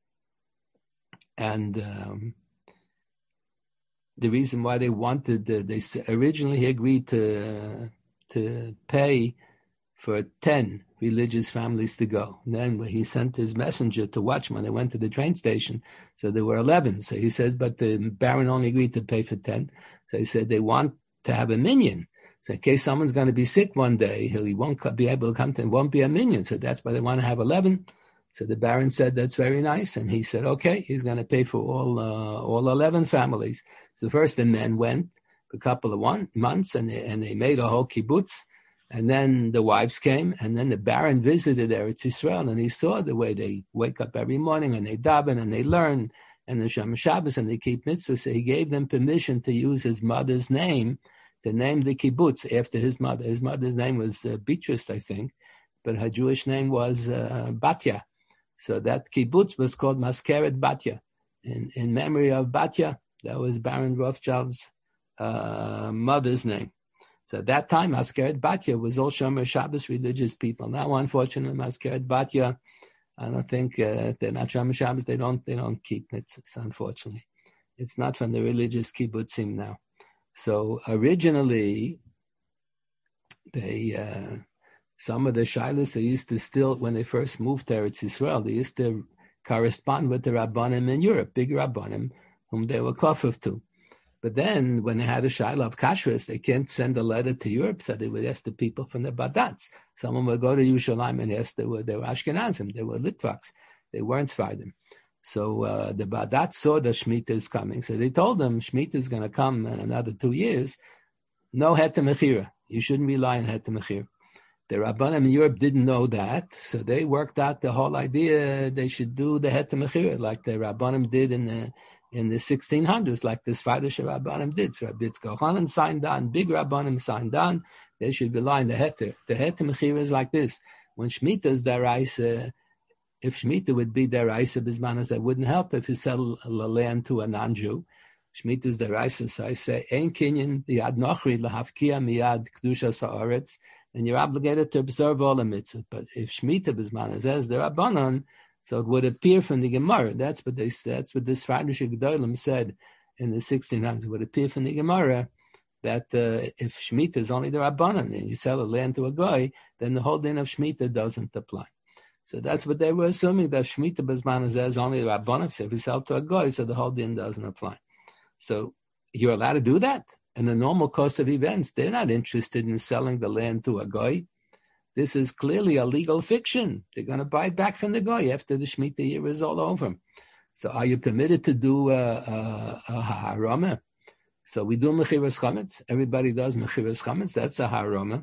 And um, the reason why they wanted, uh, they originally he agreed to uh, to pay for ten religious families to go. And then when he sent his messenger to watch when they went to the train station, so there were eleven. So he says, but the Baron only agreed to pay for ten. So he said they want to have a minyan. So in case someone's going to be sick one day, he won't be able to come to, it won't be a minyan. So that's why they want to have eleven. So the Baron said, that's very nice. And he said, okay, he's going to pay for all uh, all eleven families. So first the men went a couple of one, months and they, and they made a whole kibbutz. And then the wives came. And then the Baron visited Eretz Yisrael. And he saw the way they wake up every morning and they daven and they learn. And the Shem Shabbos and they keep mitzvah. So he gave them permission to use his mother's name to name the kibbutz after his mother. His mother's name was uh, Beatrice, I think. But her Jewish name was uh, Batya. So that kibbutz was called Maskeret Batya, in, in memory of Batya. That was Baron Rothschild's uh, mother's name. So at that time, Maskeret Batya was all Shomer Shabbos religious people. Now, unfortunately, Maskeret Batya, I don't think uh, they're not Shomer Shabbos. They don't they don't keep mitzvahs, unfortunately. It's not from the religious kibbutzim now. So originally, they uh, some of the shilas they used to still, when they first moved to Eretz Yisrael, they used to correspond with the Rabbanim in Europe, big Rabbanim, whom they were kofif to. But then, when they had a shaila of kashrus, they can't send a letter to Europe, so they would ask the people from the Badats. Someone would go to Yerushalayim and ask, they were, they were Ashkenazim, they were Litvaks, they weren't Sfardim. So uh, the Badats saw that Shemitah is coming, so they told them, Shemitah is going to come in another two years, no heter mechira. You shouldn't rely on heter mechira. The Rabbanim in Europe didn't know that, so they worked out the whole idea they should do the heter mechira, like the Rabbanim did in the in the sixteen hundreds, like the Sfardish Rabbanim did. So Rabbi Yitzchak Hanan signed on, big Rabbanim signed on, they should rely on the heter. The heter mechira is like this. When Shemitah is deraisa, if Shemitah would be deraisa, bismanas, that wouldn't help if you sell a land to a non-Jew. Shemitah is deraisa, so I say, ein kinyan biyad nochri lahavkia miyad kedusha sa'aretz, and you're obligated to observe all the mitzvahs. But if Shemitah bismanas says the Rabbanon, so it would appear from the Gemara. That's what they that's what the Sfardish Gedolim said in the sixteen hundreds. It would appear from the Gemara that uh, if Shemitah is only the Rabbanan and you sell a land to a guy, then the whole din of Shemitah doesn't apply. So that's what they were assuming, that Shemitah Bisman is only the Rabbanan. So if you sell to a guy, so the whole din doesn't apply. So you're allowed to do that. In the normal course of events, they're not interested in selling the land to a guy. This is clearly a legal fiction. They're going to buy it back from the guy after the Shemitah year is all over. So are you permitted to do a, a, a harama? So we do mechiras chametz. Everybody does mechiras chametz. That's a harama.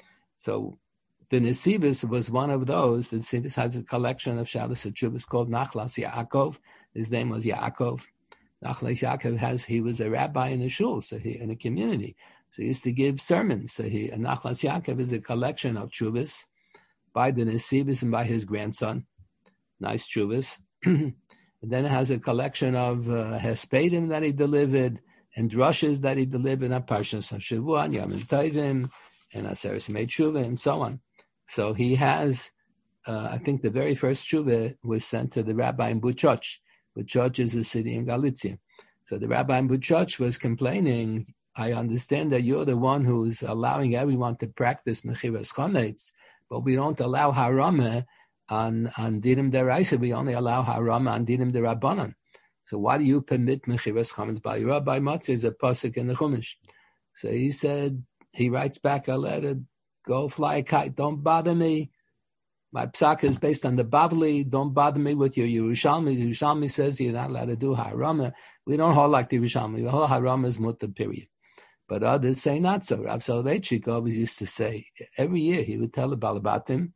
So the Nesivus was one of those. The Nesivus has a collection of Shabbos Teshuvos called Nachlas Yaakov. His name was Yaakov. Nachlas Yaakov has, he was a rabbi in a shul, so he, in a community. So he used to give sermons. So he, and Nachlas Yaakov is a collection of tshuvas by the Nesivus and by his grandson. Nice tshuvas. And then it has a collection of uh, hespedim that he delivered and drushes that he delivered on Parshas HaShavua and Yamim Tovim and Aseres Mei Tshuva and so on. So he has, uh, I think the very first tshuva was sent to the rabbi in Buchoch. Buchoch is a city in Galicia. So the rabbi in Buchoch was complaining, I understand that you're the one who's allowing everyone to practice mechiras chametz, but we don't allow harama on on dinim deraisa. We only allow harama on dinim derabanan. So why do you permit mechiras chametz? By Rabbi Matzah is a pasuk in the Chumash. So he said, he writes back a letter, go fly a kite, don't bother me. My psak is based on the Bavli, don't bother me with your Yerushalmi. The Yerushalmi says you're not allowed to do harama. We don't hold like the Yerushalmi. The whole harama is mutter, period. But others say not so. Rav Soloveitchik always used to say, every year he would tell about about him,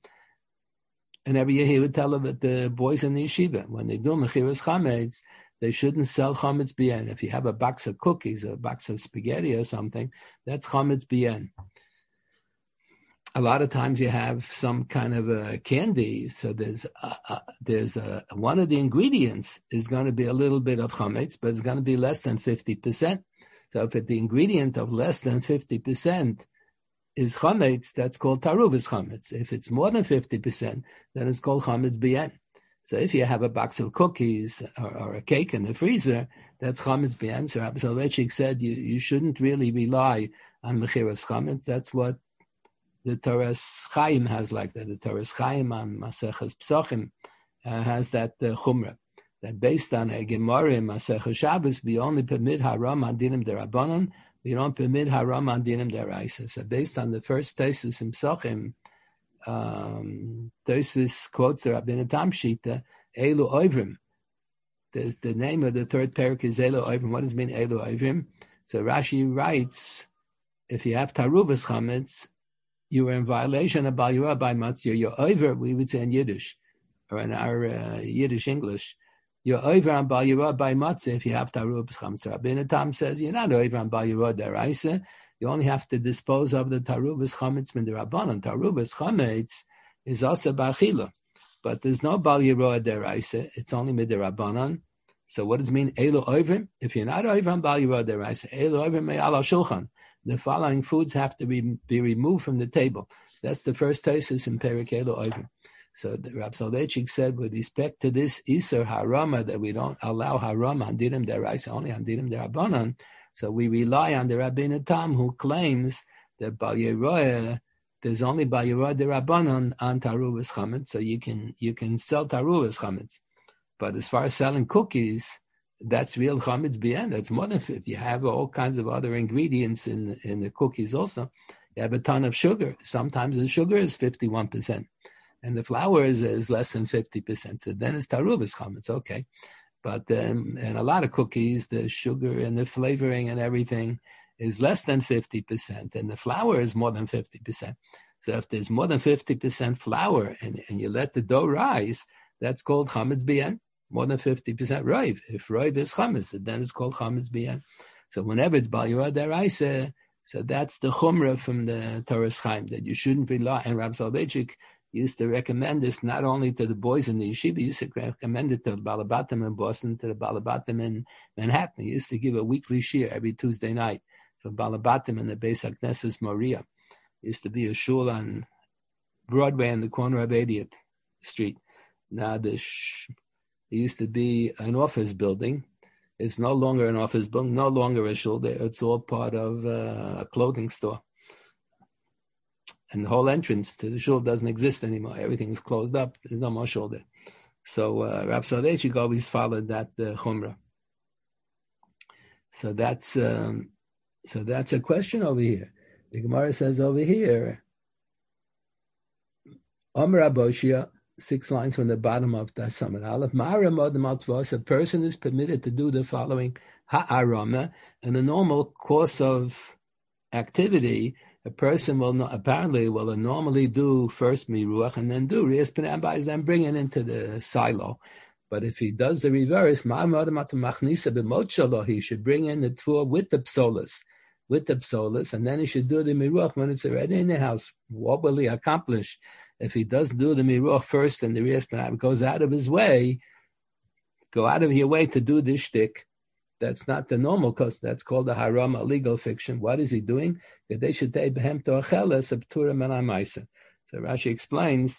and every year he would tell about the boys in the yeshiva, when they do mechiras chametz, they shouldn't sell chametz bien. If you have a box of cookies or a box of spaghetti or something, that's chametz bien. A lot of times you have some kind of a candy, so there's a, a, there's a, one of the ingredients is going to be a little bit of chametz, but it's going to be less than fifty percent. So if the ingredient of less than fifty percent is chametz, that's called tarubas chametz. If it's more than fifty percent, then it's called chametz bien. So if you have a box of cookies or, or a cake in the freezer, that's chametz bien. So Rabbi Soloveitchik said you, you shouldn't really rely on mechiras chametz. That's what the Toras Chaim has like that. The Toras Chaim on Maseches Psochim uh, has that uh, chumrah. That based on a Gemara in Masechah Shabbos, we only permit haram on dinim derabanan. We don't permit haram on dinim deraisa. So based on the first Tosfos in Psochim, um, Tosfos quotes the Rabbeinu Tam Shita, Elu Oivrim. The, the name of the third parak is Elu Oivrim. What does it mean, Elu Oivrim? So Rashi writes, if you have tarubas chametz, you are in violation of Bal Yirah by Matzah. You're over, we would say in Yiddish, or in our uh, Yiddish English, you're over on Bal Yirah by Matzah if you have tarubas chametz. Rabbeinu Tam says you're not over on Bal Yirah deraisa. You only have to dispose of the tarubas chametz min derabanan. Tarubas chametz is also ba'achila, but there's no Bal Yirah deraisa. It's only min derabanan. So what does it mean? Elu over? If you're not over on Bal Yirah deraisa, elu over me'al shulchan. the following foods have to be, be removed from the table. That's the first tesis in Perikelo Oivim. So the Rab Soloveitchik said, with respect to this Isser Harama, that we don't allow Harama on Dinim Deraisa, only on Dinim Derabanan, so we rely on the Rabbeinu Tam, who claims that Bal Yeroeh, there's only Bal Yeroeh Derabanan on Taruvas Chametz, so you can you can sell Taruvas Chametz. But as far as selling cookies, that's real chametz bien. That's more than fifty. You have all kinds of other ingredients in in the cookies also. You have a ton of sugar. Sometimes the sugar is fifty-one percent. And the flour is, is less than fifty percent. So then it's taruvas chametz, okay. But um, in a lot of cookies, the sugar and the flavoring and everything is less than fifty percent. And the flour is more than fifty percent. So if there's more than fifty percent flour and, and you let the dough rise, that's called chametz bien. More than fifty percent roiv. If roiv is chametz, then it's called chametz bien. So whenever it's bal yorah deraisa, so that's the chumrah from the Torah's Chaim, that you shouldn't rely. And Rab Soloveitchik used to recommend this not only to the boys in the yeshiva, he used to recommend it to the Balabatim in Boston, to the Balabatim in Manhattan. He used to give a weekly shir every Tuesday night for Balabatim in the Beis HaKnesses Moria. It used to be a shul on Broadway on the corner of eightieth Street. Now the sh- it used to be an office building. It's no longer an office building, no longer a shul. It's all part of uh, a clothing store. And the whole entrance to the shul doesn't exist anymore. Everything is closed up. There's no more shul there. So uh, Rab Soloveitchik always followed that uh, chumrah. So that's um, so that's a question over here. The Gemara says over here, Amar Aboshia, six lines from the bottom of the Samar Aleph. A person is permitted to do the following ha'arama. In a normal course of activity, a person will not, apparently will normally do first miruach and then do riyas pnei habayis, then bring it into the silo. But if he does the reverse, he should bring in the tfuah with the psolas, with the psolas, and then he should do the miruach when it's already in the house. What will he accomplish? If he does do the miruach first and the riyas pnei goes out of his way, go out of your way to do this shtick, that's not the normal cause. That's called a haram, a legal fiction. What is he doing? They should take behem to acheles of tura menamaisa. So Rashi explains,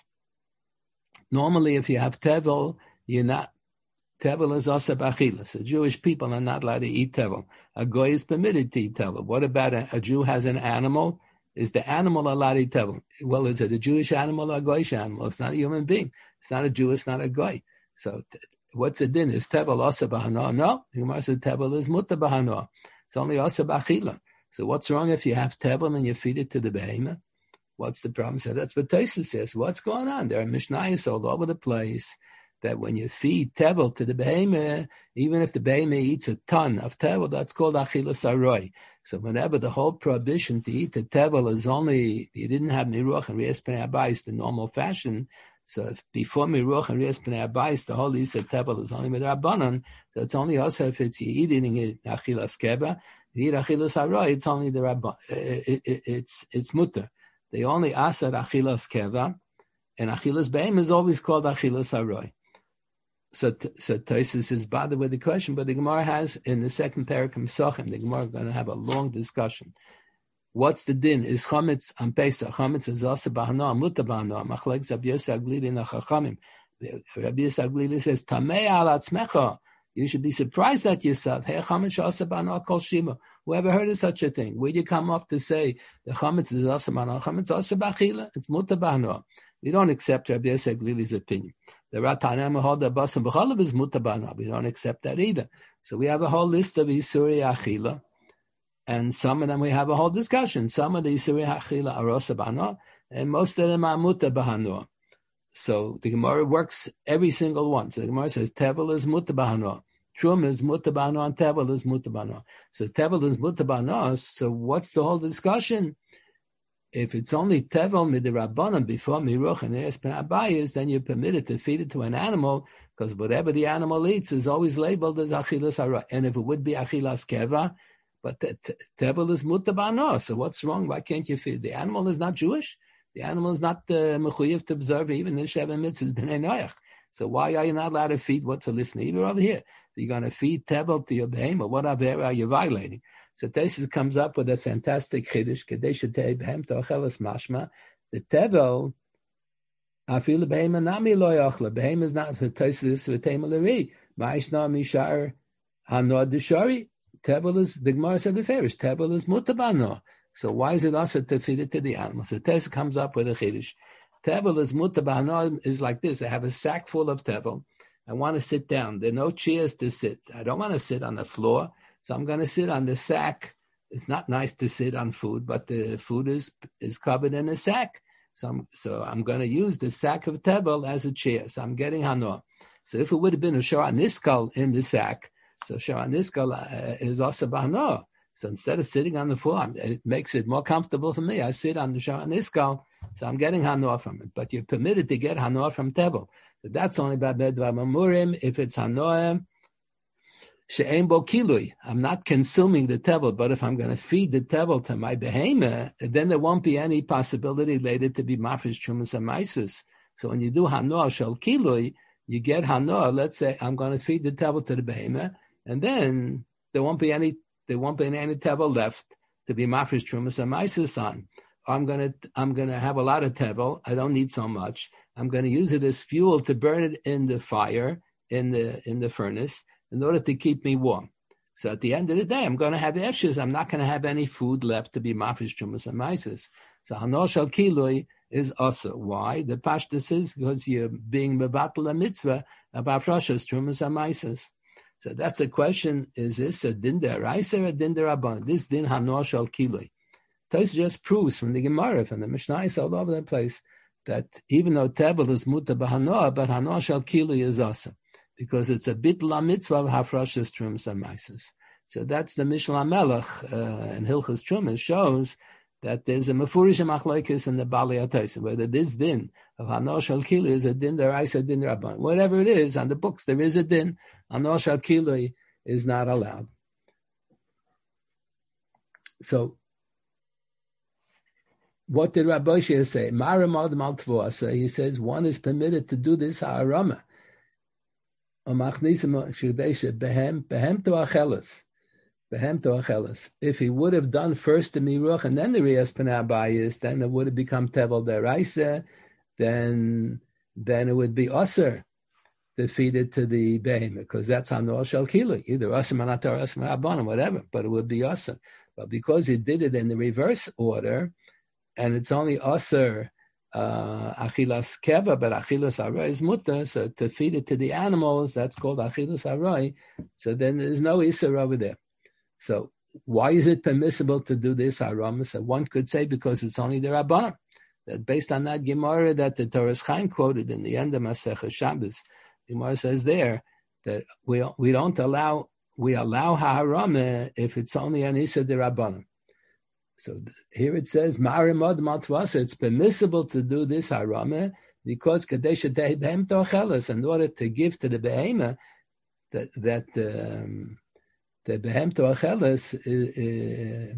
normally if you have tevel, you're not, tevel is also b'achilas. So Jewish people are not allowed to eat tevel. A goy is permitted to eat tevel. What about a, a Jew has an animal? Is the animal allowed to eat tevel? Well, is it a Jewish animal or a goyish animal? It's not a human being. It's not a Jew. It's not a goy. So t- what's the din? Is tevel also b'hanoah? No. The Gemara says tevel is muta b'hanoah. It's only also b'achila. So what's wrong if you have tevel and you feed it to the behemoth? What's the problem? So that's what Tosfos says. What's going on? There are mishnayos all over the place that when you feed tevel to the behemoth, even if the behemoth eats a ton of tevel, that's called achilas aroy. So whenever the whole prohibition to eat the tevel is only, you didn't have miruach and riyas pnei habayis, the normal fashion. So if before miruach and riyas pnei habayis, the whole isa tevel is only midrabanan. So it's only also if it's you eating it achilas keba, you eat achilas aroy, it's only the rabban. It, it, it's it's mutter. They only asad achilas keva, and achilas behem is always called achilas aroy. So, so Tosfos is bothered with the question, but the Gemara has in the second parak of Pesachim, the Gemara is going to have a long discussion. What's the din? Is chametz on Pesach? Chametz is also b'hanoah, muta b'hanoah. Machlek Rabbi Yosef Aglili in the Chachamim. Rabbi Yosef Aglili says, Tamei al atzmecha. You should be surprised at yourself. Hey, chametz also b'hanoah kol shima. Whoever heard of such a thing? Where do you come up to say the chametz is also b'hanoah? Chametz also b'achila. It's muta b'hanoah. We don't accept Rabbi Yosef Aglili's opinion. The Ratanem hold the basam b'chalav is muta b'hanoah. We don't accept that either. So we have a whole list of isuri achila. And some of them we have a whole discussion. Some of the Yisuri Hachila are Rosa B'hanoah, and most of them are Muta B'hanoah. So the Gemara works every single one. So the Gemara says Tevel is Muta B'hanoah, Trum is Muta B'hanoah, and Tevel is Muta B'hanoah. So Tevel is Muta B'hanoah. So what's the whole discussion? If it's only Tevel midirabbanan before Miruch and Riyas Pnei Habayis, then you're permitted to feed it to an animal because whatever the animal eats is always labeled as Achilas Hara. And if it would be Achilas Keva, but the tevel is muta b'hanoah. So what's wrong? Why can't you feed? The animal is not Jewish. The animal is not mechuyev to observe even the Sheva Mitzvahs b'nei Noach. So why are you not allowed to feed what's a lifnei? Even over here. You're going to feed tevel to your behemoth. What avera are you violating? So Tosfos comes up with a fantastic chiddush. Kadesha tei behem tochelas mashma. The tevel, afil behemoth nami lo yachla. Behemoth is not for Tosfos v'tema l'ri. Ma'ishna mishar hanod deshari. Tevel is the Gemara said beferish. Tevel is mutabano. So why is it also to feed it to the animals? So Tosfos comes up with a chiddush. Tevel is mutabano is like this. I have a sack full of tevel. I want to sit down. There are no chairs to sit. I don't want to sit on the floor, so I'm going to sit on the sack. It's not nice to sit on food, but the food is is covered in a sack. So I'm, so I'm going to use the sack of tevel as a chair. So I'm getting hanoah. So if it would have been a shor niskal in the sack, so shor niskal uh, is also bahanoah. So instead of sitting on the floor, it makes it more comfortable for me. I sit on the shor niskal, so I'm getting hanoah from it. But you're permitted to get hanoah from tevel. But that's only by bedva mamurim. If it's hanoah she'ein bo kilui, I'm not consuming the tevel. But if I'm going to feed the tevel to my behemoth, then there won't be any possibility later to be mafresh trumas and maisus. So when you do hanoah shel kilui, you get hanoah. Let's say I'm going to feed the tevel to the behemoth, and then there won't be any there won't be any tevel left to be mafresh trumas and maisus on. I'm gonna I'm gonna have a lot of tevel. I don't need so much. I'm gonna use it as fuel to burn it in the fire in the in the furnace in order to keep me warm. So at the end of the day, I'm gonna have ashes. I'm not gonna have any food left to be mafresh trumas and maisus. So hanoah shel kilui is also why the pashtus is because you're being mevatel a mitzvah of afrashas trumas and maisus. So that's the question: is this a din deraisa or a din derabbanan? This din hanoah shel kilui. Tosfos just proves from the Gemara, from the Mishnah, all over the place, that even though tevel is muta b'hanoah, but hanoah shel kilui is also, because it's a bitla mitzvah of hafrashas trumas and maisus. So that's the Mishnah Melech uh, in Hilchos Trumas shows that there's a mefurish machlokes in the Balei HaTosfos, whether this din of hanoah shel kilui is a din deraisa, din derabbanan. Whatever it is, on the books there is a din. Hanoah shel kilui is not allowed. So, what did Rabbi Shia say? Maramad Maltvoa. So he says one is permitted to do this ha'arama. Behem behem to achelas. Behem to achelas. If he would have done first the miruach and then the riyas panabayis, then it would have become tevel deraisa. Then, then it would be aser to feed it to the behem, because that's hanoah shel kilui, either aser manatar or aser manabanim, whatever. But it would be aser. But because he did it in the reverse order, and it's only aser uh, achilas keva, but achilas aray is mutter. So to feed it to the animals, that's called achilas aray. So then there's no iser over there. So why is it permissible to do this haram? So one could say because it's only the Rabbanan. That based on that Gemara that the Torah Chaim quoted in the end of Masechah Shabbos, the Gemara says there that we we don't allow we allow haram if it's only an iser the Rabbanan. So here it says, Ma'arimod Matvasa, it's permissible to do this harame because Kadesha Dei Behem Tocheles, in order to give to the Behema that that um, the Behem Tocheles, uh,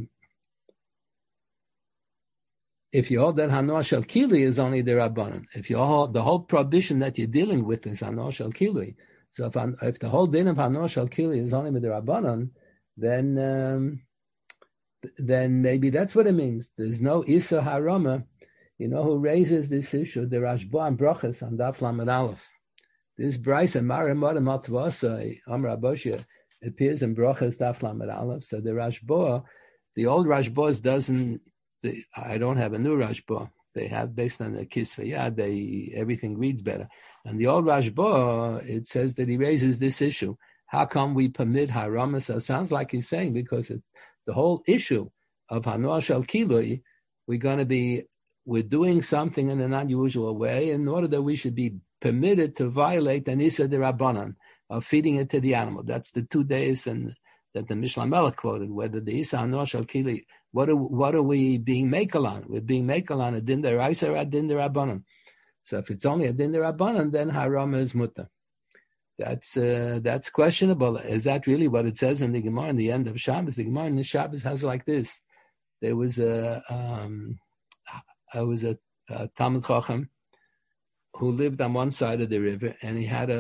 if you hold that Hanoah Shel Kilui is only the Rabbanan. If you hold the whole prohibition that you're dealing with is Hanoah Shel Kilui. So if, if the whole din of Hanoah Shel Kilui is only with the Rabbanan, then um, then maybe that's what it means. There's no Issa Harama. You know who raises this issue? The Rashba and Brachas on Daf Lamed Aleph. This Brisa, Marim Modem Matvasai, Amra Boshia, appears in Brachas Daf Lamed Aleph. So the Rashba, the old Rashbas doesn't, the, I don't have a new Rashba. They have, based on the Kisvayah, they everything reads better. And the old Rashba, it says that he raises this issue. How come we permit Harama? So it sounds like he's saying because it, the whole issue of Hanoah Shel Kilui, we're going to be, we're doing something in an unusual way in order that we should be permitted to violate an Issa de Rabbanan of feeding it to the animal. That's the two days and that the Mishnah Melech quoted, whether the Issa Hanoah Shel Kilui, what are, what are we being makel on? We're being makel on a din de Raisa or a din de Rabbanan. So if it's only a din de Rabbanan, then haram is mutter. That's uh, that's questionable. Is that really what it says in the Gemara in the end of Shabbos? The Gemara in the Shabbos has like this. There was a um, I was a, a Talmid Chacham who lived on one side of the river, and he had a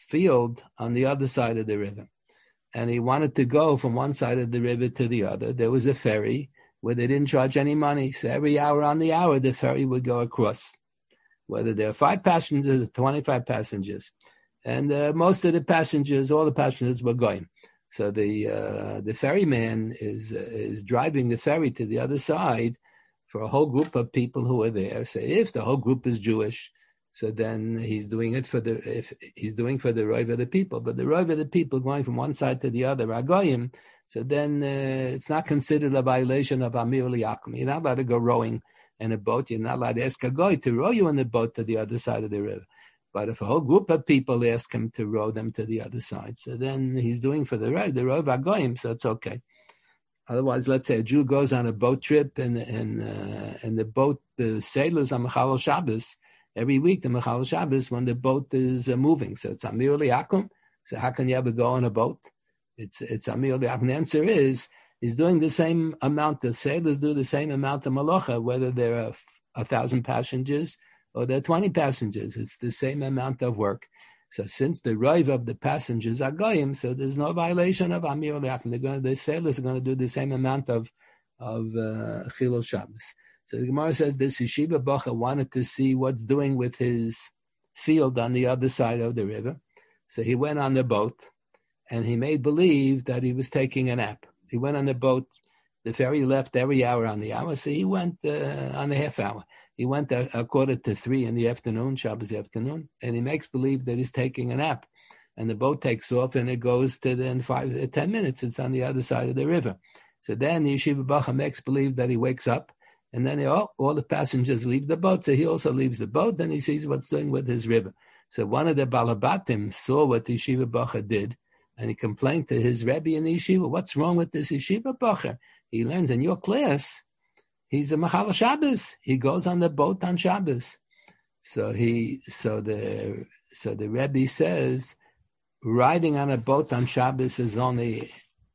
field on the other side of the river. And he wanted to go from one side of the river to the other. There was a ferry where they didn't charge any money. So every hour on the hour, the ferry would go across, whether there are five passengers or twenty-five passengers. And uh, most of the passengers, all the passengers were going. So the uh, the ferryman is uh, is driving the ferry to the other side for a whole group of people who are there. So if the whole group is Jewish, so then he's doing it for the if he's doing for the roiv of the people. But the roiv of the people going from one side to the other, Agoyim, so then uh, it's not considered a violation of Amir Liakum. You're not allowed to go rowing in a boat. You're not allowed to ask a goy to row you in the boat to the other side of the river. But if a whole group of people ask him to row them to the other side, so then he's doing for the row, the row of Agoyim, so it's okay. Otherwise, let's say a Jew goes on a boat trip and and uh, and the boat, the sailors on Mechalel Shabbos, every week the Mechalel Shabbos when the boat is uh, moving. So it's Amir Liakum. So how can you ever go on a boat? It's it's Amir Liakum. The answer is, he's doing the same amount, the sailors do the same amount of malacha, whether there are a thousand passengers or there are twenty passengers. It's the same amount of work. So since the roiv of the passengers are goyim, so there's no violation of Amir Liakum. They're going, the sailors are going to do the same amount of of uh, Chilul Shabbos. So the Gemara says this Yeshiva Bacha wanted to see what's doing with his field on the other side of the river. So he went on the boat and he made believe that he was taking a nap. He went on the boat. The ferry left every hour on the hour, so he went uh, on the half hour. He went a, a quarter to three in the afternoon, Shabbos afternoon, and he makes believe that he's taking a nap. And the boat takes off, and it goes to then five, uh, ten minutes. It's on the other side of the river. So then the Yeshiva Bacha makes believe that he wakes up, and then oh, all the passengers leave the boat, so he also leaves the boat, and he sees what's doing with his river. So one of the Balabatim saw what the Yeshiva Bacha did, and he complained to his Rebbe in the yeshiva, what's wrong with this Yeshiva Bacha? He learns in your class, he's a Mechalel Shabbos. He goes on the boat on Shabbos. So he, so the, so the Rebbe says, riding on a boat on Shabbos is only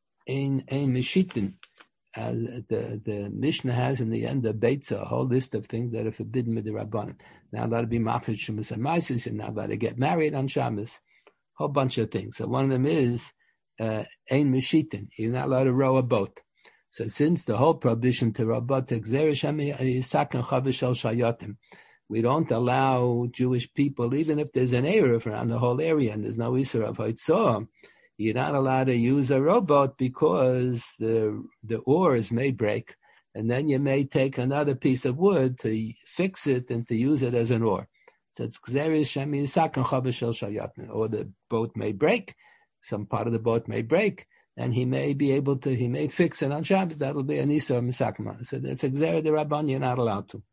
ein ein mishitin. As the the Mishnah has in the end of Beitza, a whole list of things that are forbidden with the Rabbanan. Now allowed to be mafresh shemus hamaisis, and now allowed to get married on Shabbos. Whole bunch of things. So one of them is ein uh, mishitin. You're not allowed to row a boat. So since the whole prohibition to Rabbat we don't allow Jewish people, even if there's an Erev around the whole area and there's no Isra of Haitzah, you're not allowed to use a rowboat because the the oars may break, and then you may take another piece of wood to fix it and to use it as an oar. So it's or the boat may break, some part of the boat may break, and he may be able to, he may fix it on Shabbos. That'll be an Isra Misakma. So that's Gzera de Rabban, you're not allowed to.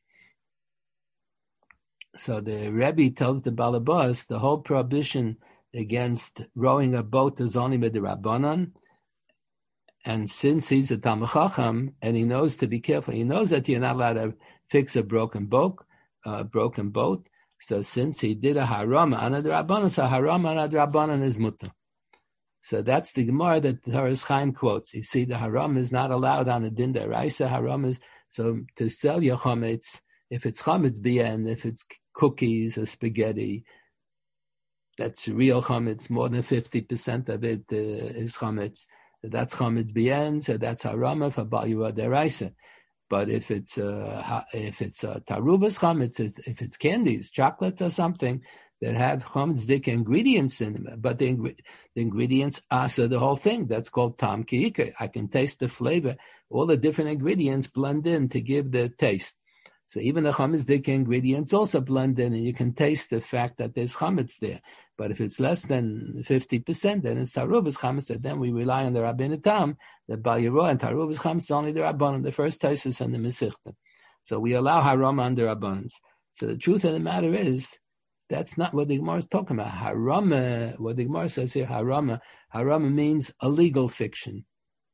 So the Rebbe tells the Balabas the whole prohibition against rowing a boat is only with the Rabbanan. And since he's a Talmid Chacham and he knows to be careful, he knows that you're not allowed to fix a broken boat, uh, broken boat. So since he did a harama on a Rabbanan, so harama on a Rabbanan is mutter. So that's the Gemara that Horace Chaim quotes. You see, the haram is not allowed on a din deraisa. Haram is, so to sell your chametz, if it's chametz bien, if it's cookies or spaghetti, that's real chametz. More than fifty percent of it uh, is chametz. So that's chametz bien. So that's haram for balua deraisa. But if it's uh, if it's uh, taruvas chametz, if it's candies, chocolates or something that have chametz-dik ingredients in them, but the, ing- the ingredients asa the whole thing. That's called tam ki'ika. I can taste the flavor. All the different ingredients blend in to give the taste. So even the chametz-dik ingredients also blend in, and you can taste the fact that there's chametz there. But if it's less than fifty percent, then it's taruvas chametz, and then we rely on the Rabbeinu Tam, the Bal Yiro, and taruvas chametz only the Rabbanan, the first Taisus and the Mesichta. So we allow haram on the Rabbanans. So the truth of the matter is, that's not what the Gemara is talking about. Harama, what the Gemara says here, harama, harama means a legal fiction.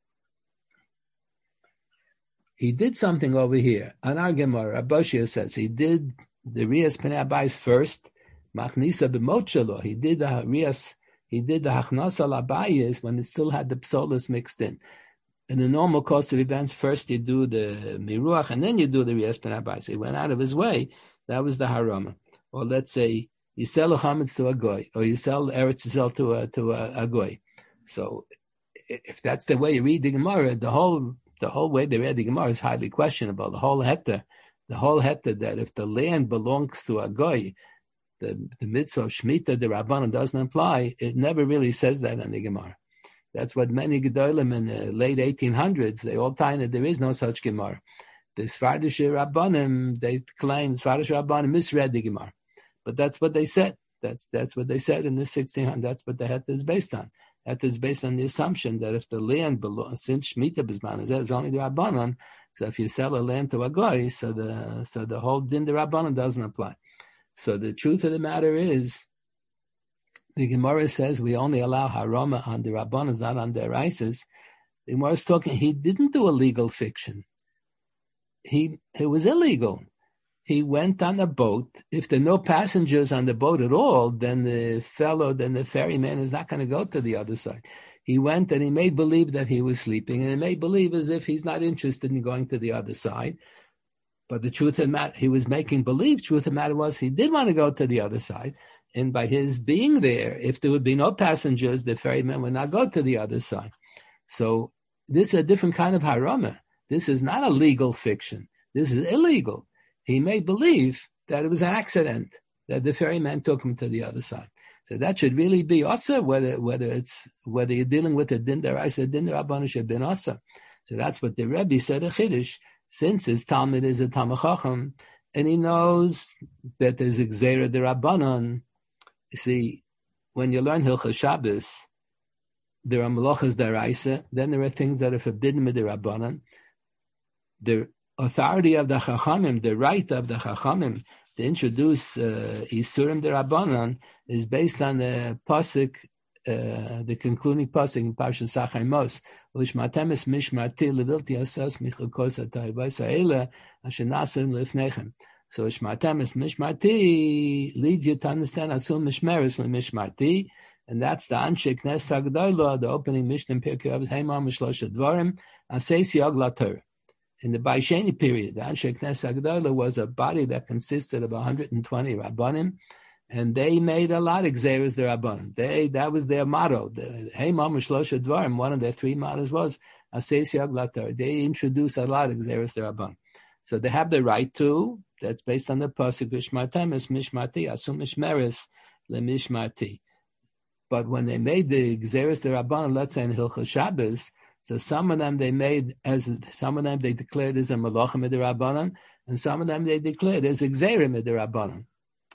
He did something over here. On our Gemara, Abashia says he did the Rias Pnei Abayis first, Machnisa b'mochelo. He did the Rias, he did the Hachnasa l'Abayis when it still had the psolas mixed in. In the normal course of events, first you do the Miruach and then you do the Rias Pnei Abayis. He went out of his way. That was the harama. Or let's say You sell a chametz to a goy, or you sell Eretz Yisrael to a to a, a goy. So, if that's the way you read the Gemara, the whole the whole way they read the Gemara is highly questionable. The whole heta, the whole heta that if the land belongs to a goy, the the mitzvah of Shemitah, the Rabbanan doesn't apply. It never really says that in the Gemara. That's what many Gedolim in the late eighteen hundreds, they all tie that there is no such Gemara. The Sfardish Rabbanim, they claim Sfardish Rabbanim misread the Gemara. But that's what they said. That's that's what they said in the sixteen hundreds. That's what the heta is based on. Heta is based on the assumption that if the land belongs, since Shemitah B'zman is only the Rabbanan, so if you sell a land to a goy, so the so the whole din the Rabbanan doesn't apply. So the truth of the matter is, the Gemara says we only allow harama on the Rabbanan, not on the Raises. The Gemara is talking. He didn't do a legal fiction. He it was illegal. He went on a boat. If there are no passengers on the boat at all, then the fellow, then the ferryman is not going to go to the other side. He went and he made believe that he was sleeping, and he made believe as if he's not interested in going to the other side. But the truth of the matter, he was making believe. Truth of the matter was he did want to go to the other side. And by his being there, if there would be no passengers, the ferryman would not go to the other side. So this is a different kind of harama. This is not a legal fiction. This is illegal. He made believe that it was an accident, that the ferryman took him to the other side. So that should really be asa, whether whether it's whether you're dealing with a din deraisa, din derabbanan should be asa. So that's what the Rebbe said a chiddush, since his Talmud is a Talmud Chacham, and he knows that there's a gzeira derabbanan. You see, when you learn Hilchos Shabbos, there are malachas deraisa, then there are things that are forbidden with the Rabbanan. The authority of the Chachamim, the right of the Chachamim to introduce uh, Isurim Derabanan is based on the pasuk, uh, the concluding pasuk in Parshas Sachar Mos, Lishmatemis Mishmati Levilti Asas Michakos Atayvai Sa'ela Asher Nasim Lifnechem. So Shmatemis Mishmati leads you to understand Asum Mishmeres Mishmati, and that's the Anshe Knesset Agdola, the opening Mishnah Pirkei Avos Heimam Mishlosha Dvarim Asesi Agla Torah. In the Baisheni period, the Anshe Knesset Agdola was a body that consisted of one hundred twenty Rabbanim, and they made a lot of Gzeres the Rabbanim. They that was their motto. The Heimam Mishlosha Dvarim, one of their three mottos was Asesi Agla Torah. They introduced a lot of Gzeres the Rabbanim. So they have the right to. That's based on the pasuk Mishmatemis Mishmati Asum Mishmeres LeMishmati. But when they made the Gzeres the Rabbanan, let's say in Hilchos Shabbos, so some of them they made as some of them they declared as a Malachim the Rabbanan, and some of them they declared as a Gzerim the Rabbanan.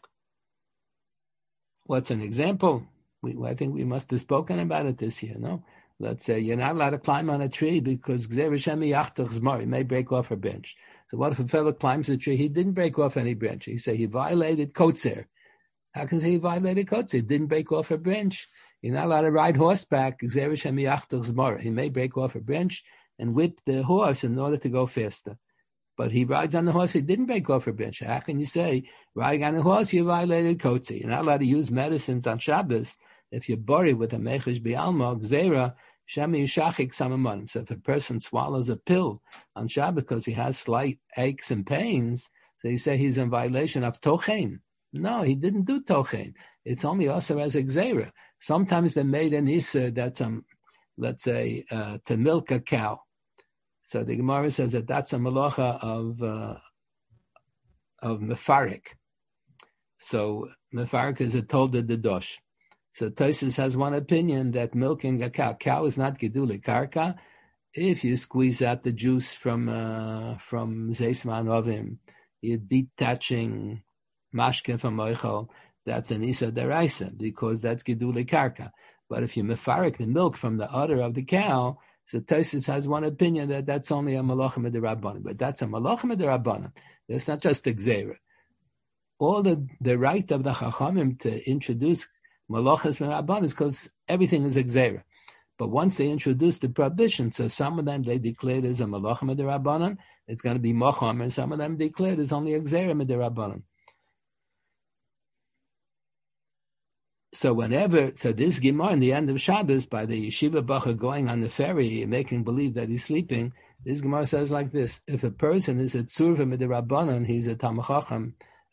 What's an example? We, I think we must have spoken about it this year. No, let's say you're not allowed to climb on a tree because Gzer Shemi Yachtach Zmar, you may break off a branch. So what if a fellow climbs a tree? He didn't break off any branch. He said he violated Kotzer. How can he say he violated Kotzer? He didn't break off a branch. You're not allowed to ride horseback. He may break off a branch and whip the horse in order to go faster. But he rides on the horse. He didn't break off a branch. How can you say riding on a horse you violated Kotzer? You're not allowed to use medicines on Shabbos if you're buried with a mechesh bialma gzeira. Shemi Yishachik Samamonim. So if a person swallows a pill on Shabbat because he has slight aches and pains, so you say he's in violation of Tochen. No, he didn't do Tochen. It's only also as a Gzeira. Sometimes they made an Issa that's, um, let's say, uh, to milk a cow. So the Gemara says that that's a malacha of, uh, of Mefarik. So Mefarik is a Tolda Dedosh. So Tosfos has one opinion that milking a cow, cow is not gedule karka. If you squeeze out the juice from uh, from zeisman ovim, you're detaching mashke from oichel. That's an isa deraisa because that's gedule karka. But if you mefarik the milk from the udder of the cow, so Tosfos has one opinion that that's only a malachim d'Rabbanan. But that's a malachim d'Rabbanan. That's not just a gzeira. All the the right of the chachamim to introduce malachas and rabbanan is because everything is a gzeira. But once they introduce the prohibition, so some of them they declared as a malachim and rabbanan, it's going to be macham, and some of them declared as only a gzeira and rabbanan. So whenever, so this Gemara in the end of Shabbos, by the yeshiva bacher going on the ferry, making believe that he's sleeping, this Gemara says like this: if a person is a tzurva mit rabbanan, he's a tamachacham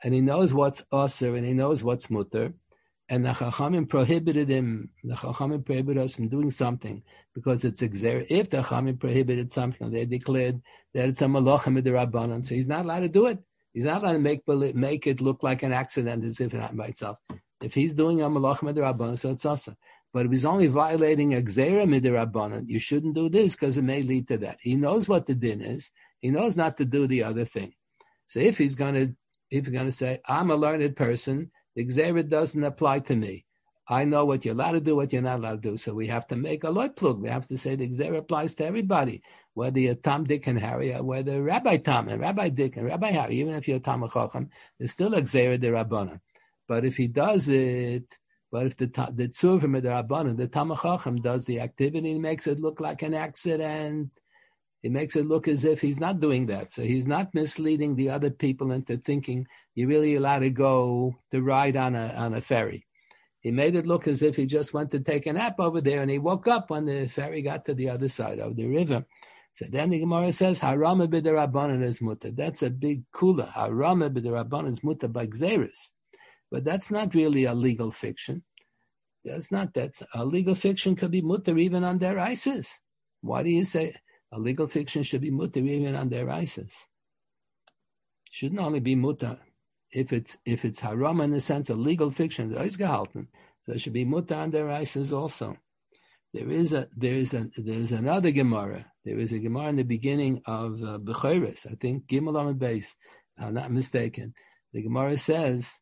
and he knows what's osir, and he knows what's mutter, and the Chachamim prohibited him, the Chachamim prohibited us from doing something because it's exer. If the Chachamim prohibited something, they declared that it's a malacha midrabanan, so he's not allowed to do it. He's not allowed to make make it look like an accident as if it happened by itself. If he's doing a malacha midrabanan, so it's asa. But if he's only violating a gzera midrabanan, you shouldn't do this because it may lead to that. He knows what the din is. He knows not to do the other thing. So if he's gonna, if he's gonna say, I'm a learned person, the gzera doesn't apply to me. I know what you're allowed to do, what you're not allowed to do. So we have to make a loy plug. We have to say the gzera applies to everybody, whether you're Tom, Dick, and Harry, or whether Rabbi Tom and Rabbi Dick and Rabbi Harry, even if you're Tom Chacham, there's still a gzera derabbanan. But if he does it, but if the the tzuvim derabbanan, the Tam Chacham does the activity, he makes it look like an accident. It makes it look as if he's not doing that. So he's not misleading the other people into thinking you're really allowed to go to ride on a on a ferry. He made it look as if he just went to take a nap over there, and he woke up when the ferry got to the other side of the river. So then the Gemara says, Harama b'derabbanan is mutter. That's a big kula. Harama b'derabbanan is mutter by gzeris. But that's not really a legal fiction. That's not. That's a legal fiction could be mutter even on their ISIS. Why do you say a legal fiction should be mutter even on their ISIS? Shouldn't only be mutter if it's if it's haram in the sense of legal fiction. So it should be mutter on their ISIS also. There is a there is a there is another Gemara. There is a Gemara in the beginning of uh, Bechoros. I think Gimel Amud Beis. I'm not mistaken. The Gemara says,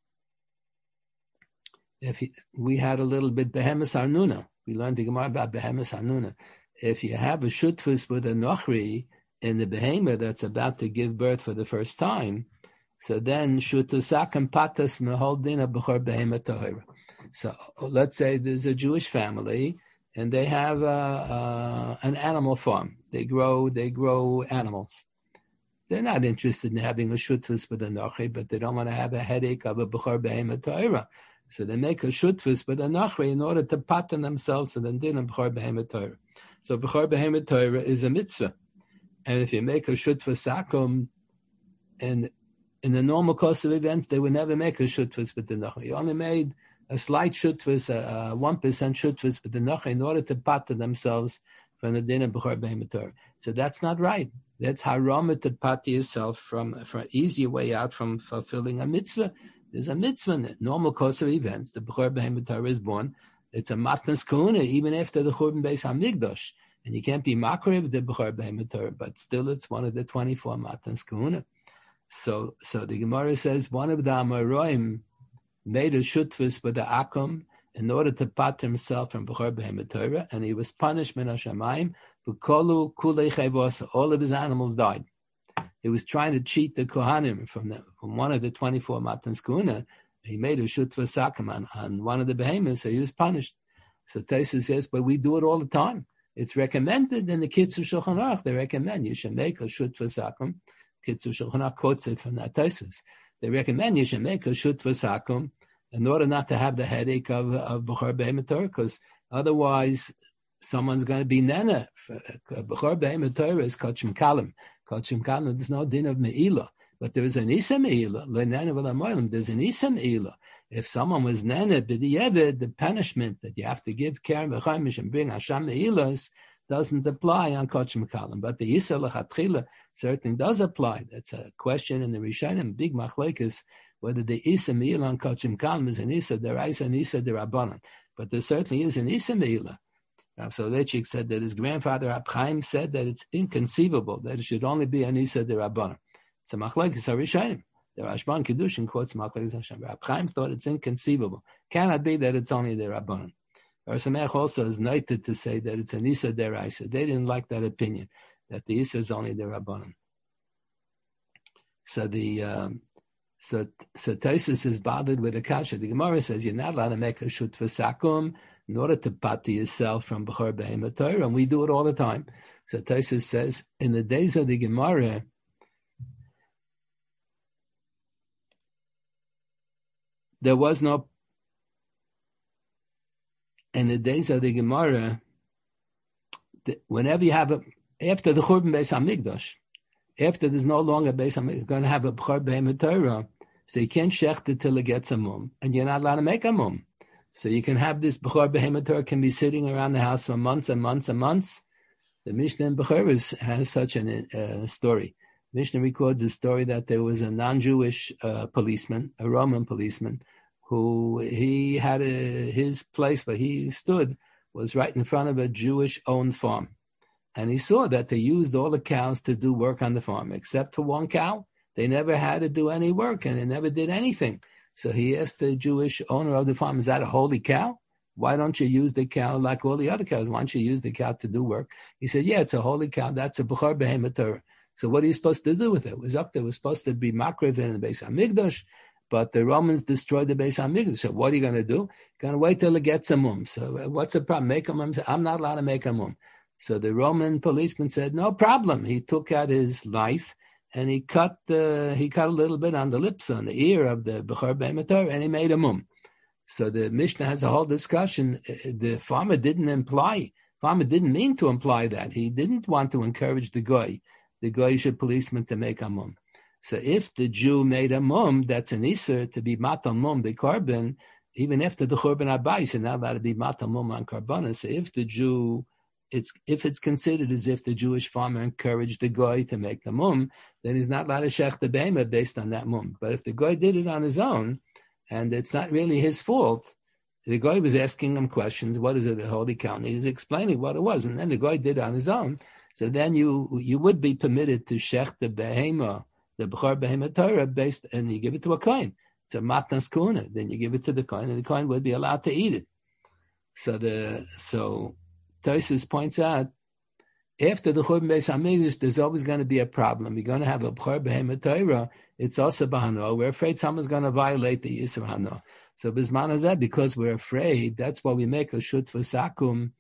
if he, we had a little bit Behemes Arnuna, we learned the Gemara about Behemes Arnuna. If you have a shutfus with a nochri in the behemoth that's about to give birth for the first time, so then shutusakam patas meholdina b'chor behemoth tahira. So let's say there's a Jewish family and they have a, a, an animal farm. They grow they grow animals. They're not interested in having a shutfus with a nochri, but they don't want to have a headache of a b'chor behemoth tahira. So they make a shutfus with a nochri in order to pattern themselves and then din a b'chor behemoth tahira. So b'chor behemoth tahira is a mitzvah. And if you make a shutfus sakum, and in the normal course of events, they would never make a shutfus with the nochri. You only made a slight shutfus, a one percent shutfus with the nochri in order to pattern themselves from the din of b'chor behemoth tahira. So that's not right. That's haram to pattern yourself from, from an easier way out from fulfilling a mitzvah. There's a mitzvah in the normal course of events. The b'chor behemoth tahira is born. It's a matnas kahuna even after the Churban Beis Hamikdash. And you can't be makriv the b'chor behemoth tahira, but still it's one of the twenty-four matnas kahuna. So so the Gemara says one of the Amoraim made a shutfus with the akum in order to pat himself from b'chor behemoth tahira, and he was punished min hashamayim b'kolu kulei chayvos. All of his animals died. He was trying to cheat the kohanim from the, from one of the twenty-four matnas kahuna. He made a shutfus akum on, on one of the behemoths, so he was punished. So Taisa says, but we do it all the time. It's recommended in the Kitzur Shulchan Aruch. They recommend you should make a shutfus akum. Kitzur Shulchan Aruch quotes it from that Taisus. They recommend you should make a shutfus akum in order not to have the headache of of b'chor behemoth tahira, because otherwise someone's going to be nana. B'chor behemoth tahira is kachim kalim. Kachim kalim. There's no din of meila, but there is an isa meila. Lenana v'lamoilim. There's an isa meila. If someone was nana b'di'evid, the punishment that you have to give keren v'chaimish and bring hasham meilas doesn't apply on kachim kalim, but the isa lechatchila certainly does apply. That's a question in the Rishonim, big machlekes, whether the isa meila on kachim kalim is an isa deraisa and isa derabanan. But there certainly is an isa meila. Rav Soloveitchik said that his grandfather Rab Chaim said that it's inconceivable that it should only be an isa derabanan. It's a machlekes Rishonim. The Rashban Kedushin quotes machlekes Hashem. Rab Chaim thought it's inconceivable. Cannot be that it's only the rabbanan. Or Samech also is noted to say that it's an isa deraisa. They didn't like that opinion, that the isa is only the rabbanan. So the um, so so Taisus is bothered with the kasha. The Gemara says you're not allowed to make a shutfus akum in order to pati yourself from b'chor behemoth tahira, and we do it all the time. So Taisus says in the days of the Gemara, there was no. In the days of the Gemara, the, whenever you have a, after the Churban Beis Hamikdash, after there's no longer Beis Hamikdash, you're going to have a b'chor behemoth tahira, So you can't shecht it till it gets a mum, and you're not allowed to make a mum. So you can have this Bechor Behemah Torah can be sitting around the house for months and months and months. The Mishnah in Bechoros has such a uh, story. Mishnah records a story that there was a non-Jewish uh, policeman, a Roman policeman, who he had a, his place where he stood was right in front of a Jewish-owned farm. And he saw that they used all the cows to do work on the farm, except for one cow. They never had to do any work, and they never did anything. So he asked the Jewish owner of the farm, is that a holy cow? Why don't you use the cow like all the other cows? Why don't you use the cow to do work? He said, yeah, it's a holy cow. That's a Bechor Behemah Torah. So what are you supposed to do with it? It was up there. It was supposed to be Makriv in the Beis HaMikdash, but the Romans destroyed the Beis HaMikdash. So what are you going to do? You're going to wait till it gets a mum. So what's the problem? Make a mum. I'm not allowed to make a mum. So the Roman policeman said, no problem. He took out his knife and he cut uh, he cut a little bit on the lips, on the ear of the Bechor Behemah Torah, and he made a mum. So the Mishnah has a whole discussion. The farmer didn't imply, farmer didn't mean to imply that. He didn't want to encourage the goy, the goyish policeman, to make a mum. So if the Jew made a mum, that's an iser to be matal mum, the carbon, even after the Churban Abayis, and now allowed to be matal mum on carbon. So if the Jew, it's if it's considered as if the Jewish farmer encouraged the goy to make the mum, then he's not allowed to shech the behemah based on that mum. But if the goy did it on his own, and it's not really his fault, the guy was asking him questions. What is it, a holy cow? And he was explaining what it was, and then the guy did it on his own. So then you you would be permitted to shech the behemah, the Bechor Behemah Torah, based, and you give it to a kohen. It's a matnas kuna. Then you give it to the kohen, and the kohen would be allowed to eat it. So the so Tosfos points out, after the Churban Beis HaMikdash, there's always going to be a problem. You're going to have a Bechor Behemah Torah. It's also b'hano. We're afraid someone's going to violate the Yisur Hano. So Bisman Hazeh, because we're afraid, that's why we make a shutfus akum.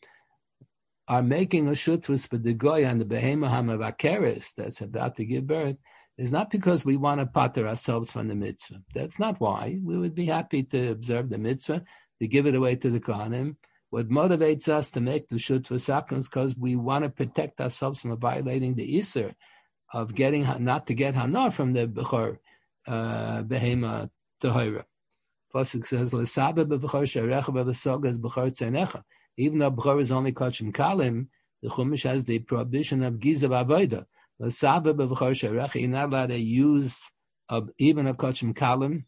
Our making a shutfus for the goy and the Behemah Hamavakeres that's about to give birth is not because we want to pater ourselves from the mitzvah. That's not why. We would be happy to observe the mitzvah, to give it away to the kohanim. What motivates us to make the shutfus akum is because we want to protect ourselves from violating the Yisur of getting, not to get hana from the Bechor uh, Behemah Tahira. Plus it says, L'sabah b'Bechor she'arecha b'V'soga is Bechor Tzenecha. Even though Bechor is only Kachim Kalim, the Chumash has the prohibition of Giza B'Avoda. L'sabah b'Bechor she'arecha, you're not allowed to use a, even a Kachim Kalim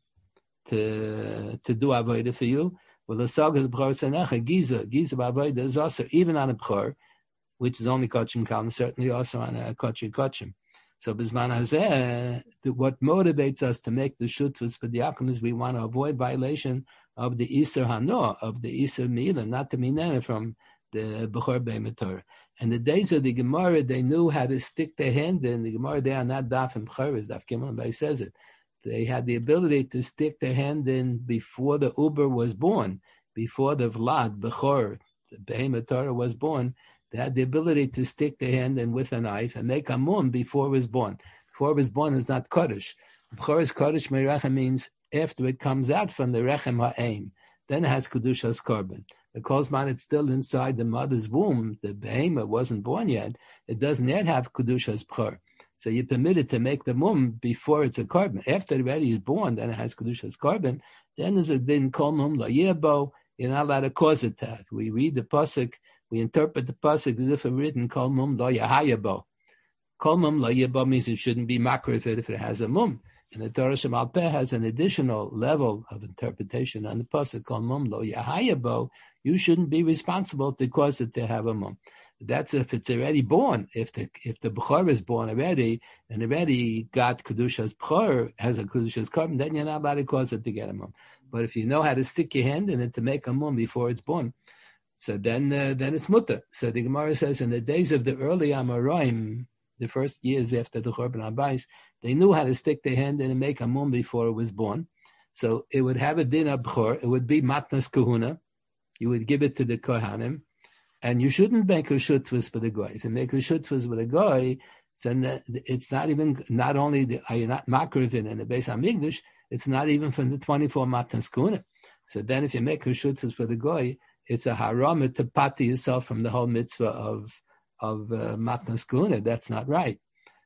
to, to do Avoda for you. Well, L'soga is Bechor Tzenecha, Giza, Giza B'Avoda is also, even on a Bechor, which is only Kachim Kalim, certainly also on a Kachim Kachim. So Bisman Hazeh, what motivates us to make the shutfus for the akum is we want to avoid violation of the Isser Hano, of the Isser Milah, not the Minena from the Bechor Behemah Torah. And the days of the Gemara, they knew how to stick their hand in. The Gemara, they are not Daf and Bechoros, Daf Gimel Bay says it. They had the ability to stick their hand in before the Uber was born, before the Vlad, Bechor, the Behemah Torah was born. They had the ability to stick their hand in with a knife and make a mum before it was born. Before it was born is not Kodesh. Before is Kodesh Me'rechem means after it comes out from the Rechem Ha'eim. Then it has Kedushas Korban. Because man, it's still inside the mother's womb. The Behemah wasn't born yet. It doesn't yet have Kedushas Bechor. So you're permitted to make the mum before it's a Korban. After it already is born, then it has Kedushas Korban. Then there's a din Kol Mum Lo Yirbo. You're not allowed to cause attack. We read the pasuk. We interpret the pasuk as if it written Kol Mum Lo Yahayabo. Kol Mum Lo Yahayabo means it shouldn't be makriv if it has a mum. And the Torah Shemal Peh has an additional level of interpretation on the pasuk Kol Mum Lo Yahayabo. You shouldn't be responsible to cause it to have a mum. That's if it's already born. If the if the Bechor is born already and already got Kedushas Bechor, has a Kedushas Korban, then you're not allowed to cause it to get a mum. But if you know how to stick your hand in it to make a mum before it's born, so then uh, then it's mutter. So the Gemara says in the days of the early Amoraim, the first years after the Churban Abayis, they knew how to stick their hand in and make a mum before it was born. So it would have a din of Bechor. It would be matnas kahuna. You would give it to the kohanim, and you shouldn't make a shutfus for the goy. If you make a shutfus for the goy, then it's not even, not only the, are you not makriv in the Beis HaMikdash, it's not even from the twenty-four matnas kahuna. So then if you make a shutfus for the goy, it's a haram to pati yourself from the whole mitzvah of of uh, matnas kahuna. That's not right.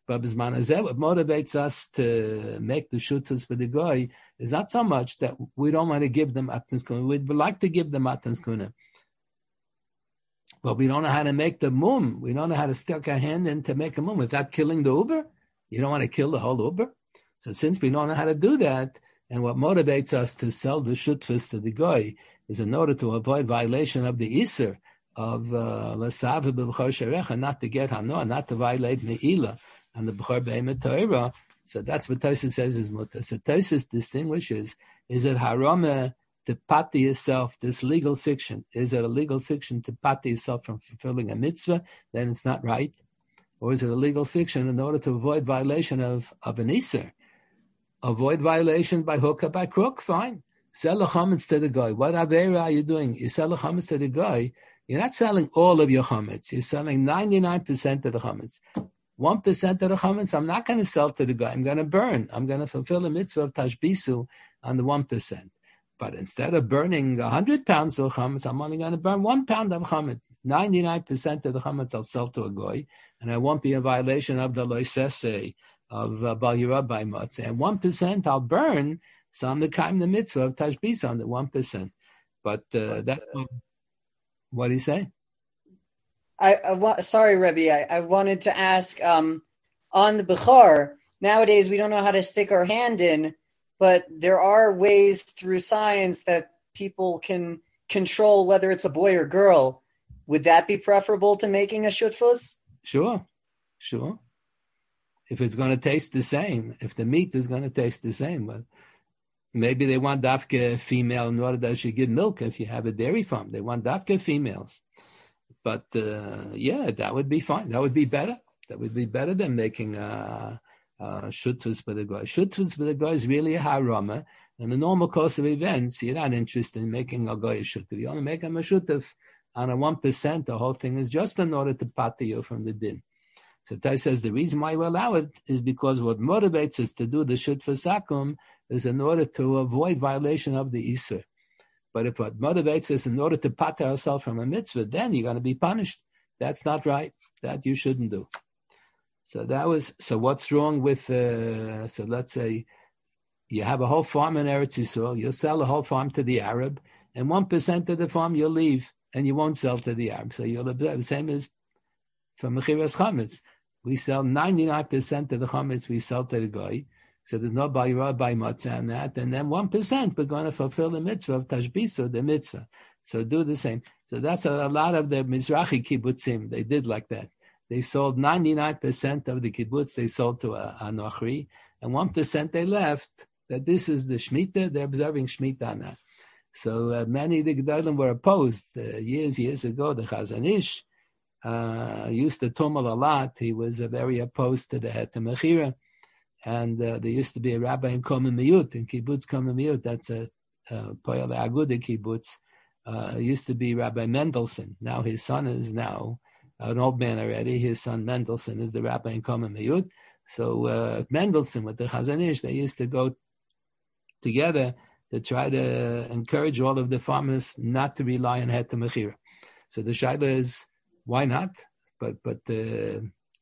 But what motivates us to make the shutas for the goy is not so much that we don't want to give them matnas kuna. We'd like to give them matnas kuna, but we don't know how to make the mum. We don't know how to stick our hand in to make a mum without killing the uber. You don't want to kill the whole uber. So since we don't know how to do that, and what motivates us to sell the shutfas to the goy is in order to avoid violation of the iser of lasav b'bchor sherecha, not to get hanoah, not to violate ne'ilah and the b'chor be'emet Torah. So that's what Tosfos says is mutter. So Tosfos distinguishes: is it harama to pati yourself, this legal fiction? Is it a legal fiction to pati yourself from fulfilling a mitzvah? Then it's not right. Or is it a legal fiction in order to avoid violation of, of an iser? Avoid violation by hook or by crook, fine. Sell a chametz to the guy. What avera are you doing? You sell a chametz to the guy. You're not selling all of your chametz. You're selling ninety-nine percent of the chametz. one percent of the chametz, I'm not going to sell to the guy. I'm going to burn. I'm going to fulfill the mitzvah of tashbisu on the one percent. But instead of burning one hundred pounds of chametz, I'm only going to burn one pound of chametz. ninety-nine percent of the chametz I'll sell to a guy, and I won't be in violation of the loisese of uh, Bal Yerabbai Matzah. And one percent I'll burn, so I'm the mitzvah of tashbisa on the one percent. But uh, that, what do you say? I, I wa- Sorry, Rebbe, I, I wanted to ask, um, on the Bechor, nowadays we don't know how to stick our hand in, but there are ways through science that people can control whether it's a boy or girl. Would that be preferable to making a shutfus? Sure, sure. If it's going to taste the same, if the meat is going to taste the same, but maybe they want dafka female in order that she give milk. If you have a dairy farm, they want dafka females. But uh, yeah, that would be fine. That would be better. That would be better than making a uh, uh, shutfus for the guy. Shutfus for the guy is really a harama. In the normal course of events, you're not interested in making a guy a shutuf. You only make him a shutuf on a one percent. The whole thing is just in order to pati you from the din. So Tai says the reason why we allow it is because what motivates us to do the shutfus akum is in order to avoid violation of the iser. But if what motivates us in order to pati ourselves from a mitzvah, then you're going to be punished. That's not right. That you shouldn't do. So that was, so what's wrong with, uh, so let's say you have a whole farm in Eretz Yisrael, you'll sell the whole farm to the Arab, and one percent of the farm you'll leave, and you won't sell to the Arab. So you'll observe the same as for Mechiras Chametz. We sell ninety-nine percent of the chametz we sell to the guy. So there's no bayra by matzah on that. And then one percent we're going to fulfill the mitzvah of tashbisa, the mitzvah. So do the same. So that's a, a lot of the Mizrahi kibbutzim. They did like that. They sold ninety-nine percent of the kibbutz they sold to a, a nochri. And one percent they left, that this is the Shemitah. They're observing Shemitah on that. So uh, many of the Gedolim were opposed. Uh, years, years ago, the Chazon Ish, Uh, used to tumble a lot. He was uh, very opposed to the Heter Mechira. And uh, there used to be a rabbi in Komen Miyut, in Kibbutz Komen Miyut, that's a Poyal Aguda Kibbutz. Uh, used to be Rabbi Mendelson. Now his son is now an old man already. His son Mendelson is the rabbi in Komen Miyut. So uh, Mendelson with the Chazon Ish, they used to go together to try to encourage all of the farmers not to rely on Heter Mechira. So the Shaila is, why not? But but uh,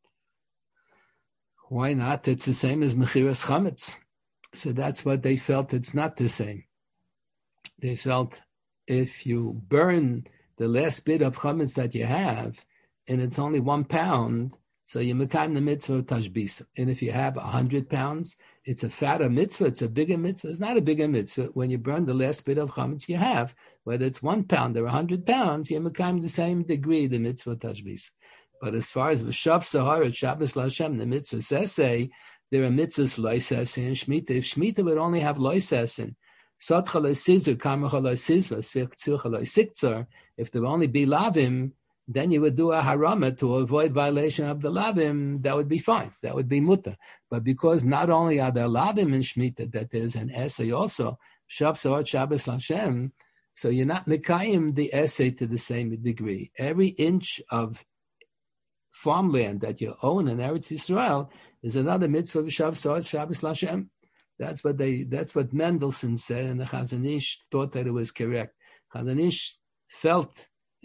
why not? It's the same as Mechiras Chametz. So that's what they felt. It's not the same. They felt if you burn the last bit of chametz that you have, and it's only one pound, so you mekayim the mitzvah of tashbisa. And if you have a hundred pounds, it's a fatter mitzvah. It's a bigger mitzvah. It's not a bigger mitzvah. When you burn the last bit of chametz you have, whether it's one pound or a hundred pounds, you mekayim the same degree the mitzvah of tashbisa. But as far as v'shav sahara Shabbos Lashem, the mitzvah says say there are mitzvahs loisesin and shmita. If shmita would only have loisesin, sotcha loisizur, karmacha loisizva, svichtzucha loisiktzar, if there would only be lavim, then you would do a harama to avoid violation of the lavim. That would be fine. That would be mutter. But because not only are there lavim in shmita, that there's an essay also, shav sahara Shabbos Lashem, so you're not mekayim the essay to the same degree. Every inch of farmland that you own in Eretz Yisrael is another mitzvah of Shav Sa'at Shabbos Lashem. That's what they. That's what Mendelson said, and the Chazon Ish thought that it was correct. Chazon Ish felt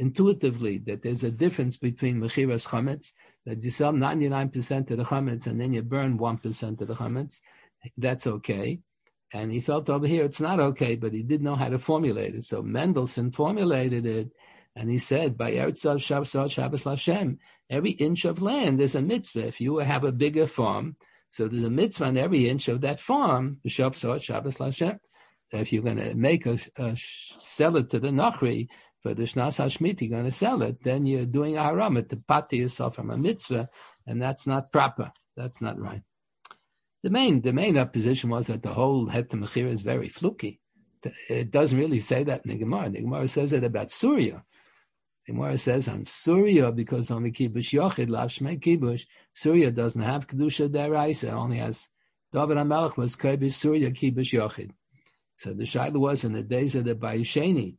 intuitively that there's a difference between mechiras chametz, that you sell ninety-nine percent of the chametz and then you burn one percent of the chametz. That's okay. And he felt over here it's not okay, but he didn't know how to formulate it. So Mendelssohn formulated it, and he said, by Eretz Shabbos Shabbos Lashem, every inch of land is a mitzvah. If you have a bigger farm, so there's a mitzvah on every inch of that farm, Shabbos Shabbos Lashem. If you're going to make a, a sell it to the Nachri for the Shnas HaShmit, you're going to sell it, then you're doing a haram to pati yourself from a mitzvah, and that's not proper. That's not right. The main the main opposition was that the whole Het Mechira is very fluky. It doesn't really say that in the Gemara. The Gemara says it about Surya. The Gemara says on Surya, because only Kibush Yochid, Lav Shmei Kibush, Surya doesn't have Kedusha Deraisa, it only has David HaMelech was Kibush Surya Kibush Yochid. So the Shaila was in the days of the Bayesheni,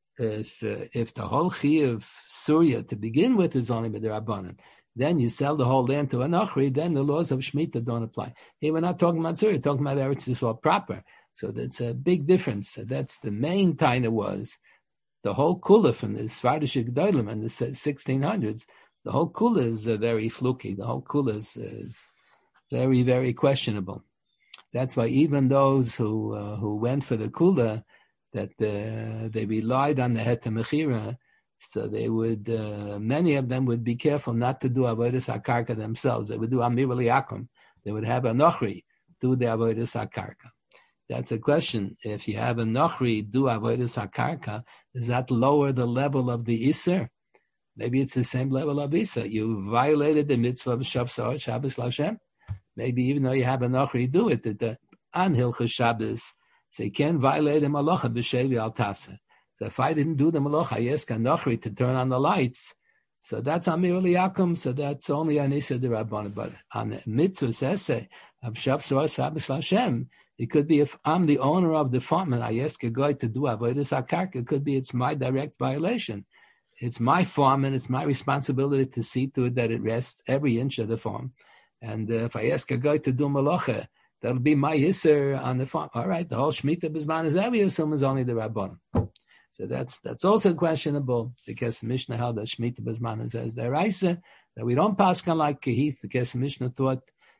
if uh, if the whole Chi of Surya to begin with is only with the Rabbanan, then you sell the whole land to a Nachri, then the laws of Shemitah don't apply. Here we're not talking about Surya, we're talking about Eretz Yisrael proper. So that's a big difference. So that's the main taina was the whole kula from the Svardish Gdolim in the sixteen hundreds. The whole kula is uh, very fluky. The whole kula is, is very, very questionable. That's why even those who uh, who went for the kula, that uh, they relied on the Het Mechira, so they would, uh, many of them would be careful not to do avodas hakarka themselves. They would do amir liakum. They would have a nochri do the avodas hakarka. That's a question. If you have a nochri do avodas hakarka, does that lower the level of the iser? Maybe it's the same level of iser. You violated the mitzvah of Shabbos Shabbos Lashem. Maybe even though you have a nochri do it, that on Hilchos Shabbos, so you can't violate a malacha b'shevi al tasa. So if I didn't do the malacha, I ask a nochri to turn on the lights. So that's amir liakum. So that's only an issa de rabbanan. But on the mitzvah essay of Shabbos Shabbos Lashem, it could be if I'm the owner of the farm and I ask a guy to do avodas hakarka, it could be it's my direct violation. It's my farm and it's my responsibility to see to it that it rests every inch of the farm. And uh, if I ask a guy to do malacha, that'll be my yisser on the farm. All right, the whole Shemitah B'zman is every assume is only the Rabbanan. So that's that's also questionable because the Mishnah held that Shemitah B'zman is as the Raisa, that we don't paskan like Kehith, because the Mishnah thought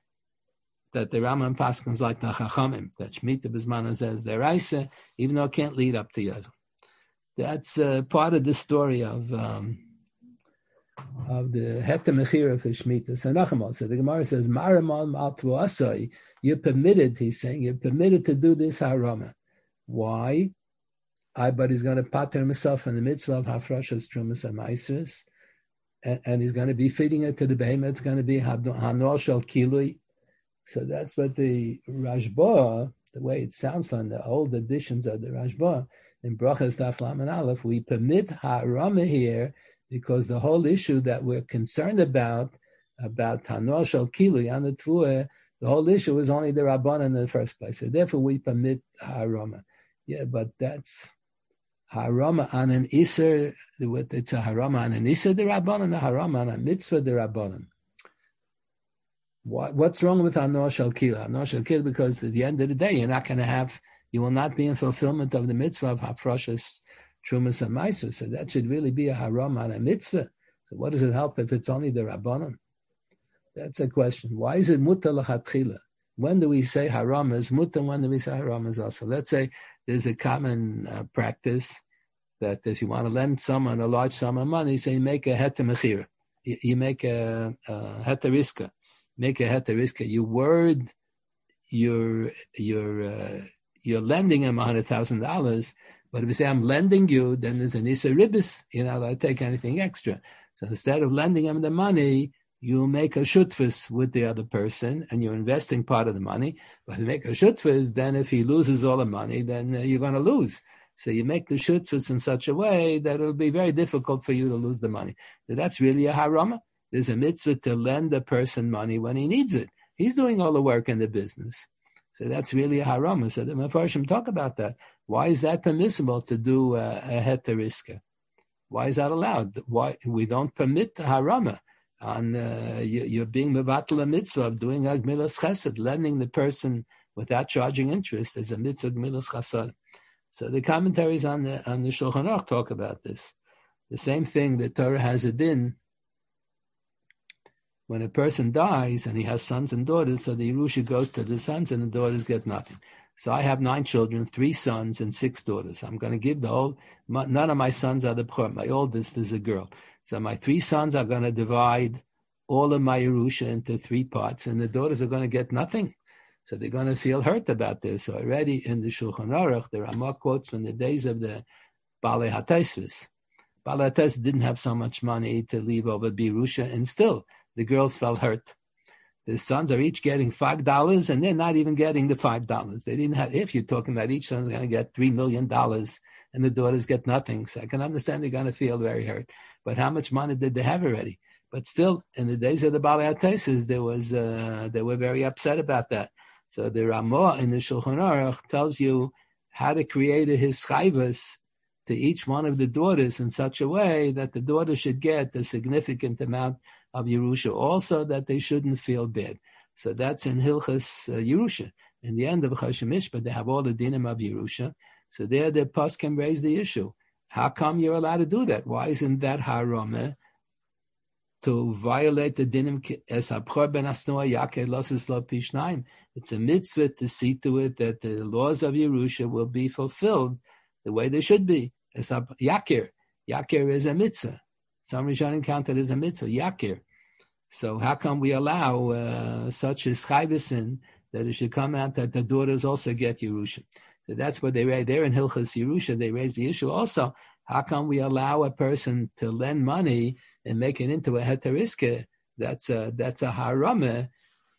that the Rambam paskans like the Chachamim, that Shemitah B'zman is as the Raisa, even though it can't lead up to Yad. That's uh, part of the story of um, of the Het Mechira for Shemitah. So Nachamol, so the Gemara says, Maramal Maltu Asai, you're permitted, he's saying, you're permitted to do this harama. Why? I, but he's going to pater himself in the mitzvah of Hafrashas Trumas and Maisers, and, and he's going to be feeding it to the behemoth. It's going to be Hanor Shel Kilui. So that's what the Rashba, the way it sounds on the old editions of the Rashba, in Brachas Daf Lamed Aleph, we permit harama here because the whole issue that we're concerned about, about Hanor Shel Kilui on the Tvua, the whole issue is only the Rabbanan in the first place. So therefore we permit harama. Yeah, but that's harama on an iser. It's a harama on an iser the Rabbanan, a harama on a mitzvah the Rabbanan. What, what's wrong with Hanor Shel Kilui? Hanor Shel Kilui, because at the end of the day, you're not going to have, you will not be in fulfillment of the mitzvah of Hafrashas Trumas and Maisus. So that should really be a harama on a mitzvah. So what does it help if it's only the Rabbanan? That's a question. Why is it mutar l'chatchila? When do we say haram is mutar? When do we say haram is also? Let's say there's a common uh, practice that if you want to lend someone a large sum of money, say you make a het mechira, you, you make a, a het riska, make a het riska. You word you're you're uh, you're lending him a hundred thousand dollars, but if you say I'm lending you, then there's an isa ribis. You're not allowed to take anything extra. So instead of lending him the money, you make a shutfus with the other person, and you're investing part of the money. But if you make a shutfus, then if he loses all the money, then uh, you're going to lose. So you make the shutfus in such a way that it'll be very difficult for you to lose the money. So that's really a harama. There's a mitzvah to lend a person money when he needs it. He's doing all the work in the business. So that's really a harama. So the Mefarshim talk about that. Why is that permissible to do a, a heteriska? Why is that allowed? Why we don't permit the harama? On uh, you, you're being mevatel a mitzvah of doing a gmilas chesed, lending the person without charging interest is a mitzvah gmilas chesed. So the commentaries on the on the Shulchan Aruch talk about this. The same thing the Torah has a din. When a person dies and he has sons and daughters, so the Yerusha goes to the sons and the daughters get nothing. So I have nine children, three sons and six daughters. I'm going to give the whole, none of my sons are the B'chor. My oldest is a girl. So my three sons are going to divide all of my Yerusha into three parts, and the daughters are going to get nothing. So they're going to feel hurt about this. So already in the Shulchan Aruch, there are more quotes from the days of the Balei HaTosfos. Balei HaTosfos didn't have so much money to leave over Yerusha, and still, the girls felt hurt. The sons are each getting five dollars, and they're not even getting the five dollars. They didn't have. If you're talking about each son's going to get three million dollars, and the daughters get nothing, so I can understand they're going to feel very hurt. But how much money did they have already? But still, in the days of the Balei HaTosfos, there was uh, they were very upset about that. So the Ramah in the Shulchan Aruch tells you how to create a hischayvus to each one of the daughters in such a way that the daughter should get a significant amount of Yerusha, also that they shouldn't feel bad. So that's in Hilchas uh, Yerusha. In the end of Choshen Mishpat, they have all the dinim of Yerusha. So there the poskim raise the issue. How come you're allowed to do that? Why isn't that harama to violate the dinim as habchor ben asnoa yakeh losses lo pishnaim? It's a mitzvah to see to it that the laws of Yerusha will be fulfilled the way they should be. As yakir, yakir is a mitzvah. Some Rishonim count it as a mitzvah, yakir. So how come we allow uh, such as chayvison that it should come out that the daughters also get Yerusha? So that's what they raise. There in Hilchas Yerusha, they raise the issue also. How come we allow a person to lend money and make it into a heteriska? That's a, that's a harama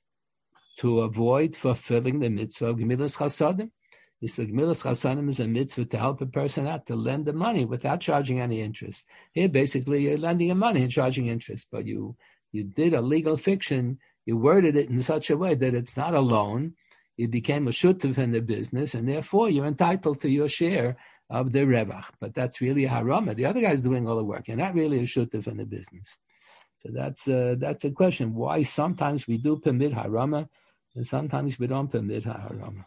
to avoid fulfilling the mitzvah of Gemilas Chasadim. This Gemilas Chasadim is a mitzvah to help a person out to lend the money without charging any interest. Here, basically, you're lending him money and charging interest, but you you did a legal fiction. You worded it in such a way that it's not a loan. You became a shutuf in the business, and therefore you're entitled to your share of the revach. But that's really a harama. The other guy's doing all the work. You're not really a shutuf in the business. So that's uh, that's a question. Why sometimes we do permit harama, and sometimes we don't permit harama.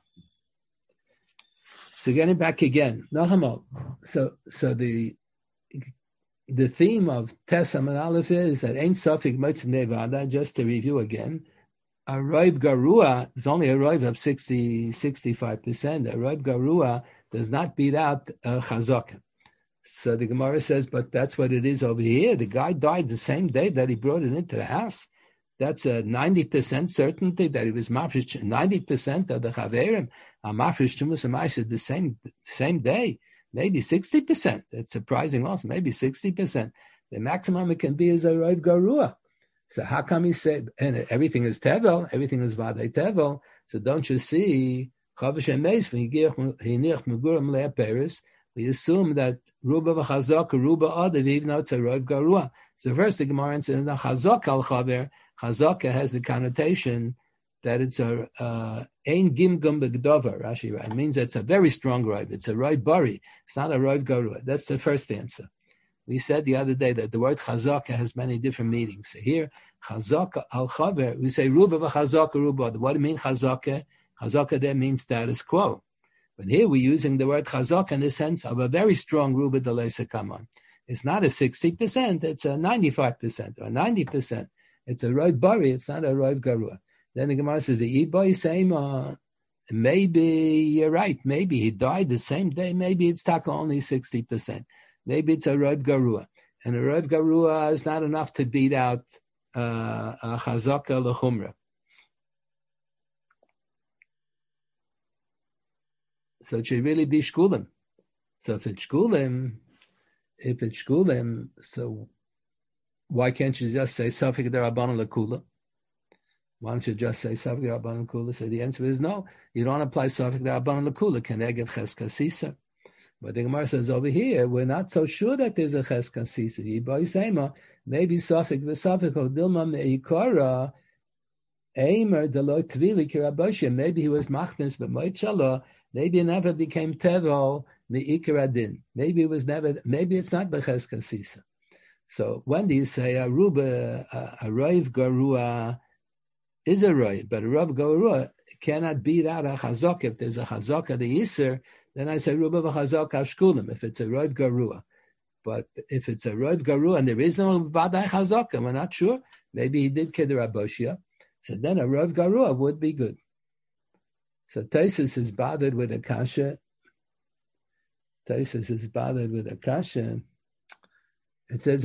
So getting back again, no, so so the the theme of Tesam and Aleph is that Ein Sofik Motzei Nevada. Just to review again, a Roib Garua is only a Roib of sixty, sixty-five percent. A Roib Garua does not beat out a Chazaka. So the Gemara says, but that's what it is over here. The guy died the same day that he brought it into the house. That's a ninety percent certainty that he was mafresh. ninety percent of the chaverim are mafresh tumas and ma'aser the same same day. Maybe sixty percent. It's surprising also. Maybe sixty percent. The maximum it can be is a roiv garua. So how come he said, and everything is tevel, everything is vadei tevel. So don't you see, chavish and meis when he hinich megurim lea peris, we assume that ruba v'chazak ruba adav, even though it's a roiv garua. So first the Gemara says, "No chazak al chaver." Chazaka has the connotation that it's a ein gimgum begdover. Rashi it means it's a very strong roiv. It's a roiv bari. It's not a roiv garua. That's the first answer. We said the other day that the word chazaka has many different meanings. So here, chazaka al chaver, we say ruba v'chazaka ruba. What do you mean chazaka? Chazaka there means status quo. But here we're using the word chazaka in the sense of a very strong ruba d'leisa kamon. It's not a sixty percent. It's a ninety-five percent or ninety percent. It's a roiv bari. It's not a roiv garua. Then the Gemara says, the Iboy same, uh, maybe you're right. Maybe he died the same day. Maybe it's taka only sixty percent. Maybe it's a roiv garua. And a roiv garua is not enough to beat out uh, a chazaka l'chumra. So it should really be shkulim. So if it's shkulim, if it's shkulim, so why can't you just say safik derabbanan lekula? Why don't you just say safik derabbanan lekula? So the answer is no. You don't apply safik derabbanan lekula. Kenegev cheska sisa. But the Gemara says over here, we're not so sure that there's a cheska sisa. Yibai sema, maybe safik v'safik o dilma meikara eimer deloi tvili kiraboshe. Maybe he was machnes b'moichala. Maybe it never became tevel meikaradin. Maybe it was never. Maybe it's not b'cheska sisa. So when do you say a ruba, a, a roiv garua is a roiv, but a roiv garua cannot beat out a chazaka? If there's a chazaka the iser, then I say ruba v'chazaka shkulim. If it's a roiv garua, But if it's a roiv garua and there is no vadai chazaka, we're not sure. Maybe he did keder aboshia. So then a roiv garua would be good. So Taisus is bothered with a kasha. Taisus is bothered with a kasha. It says,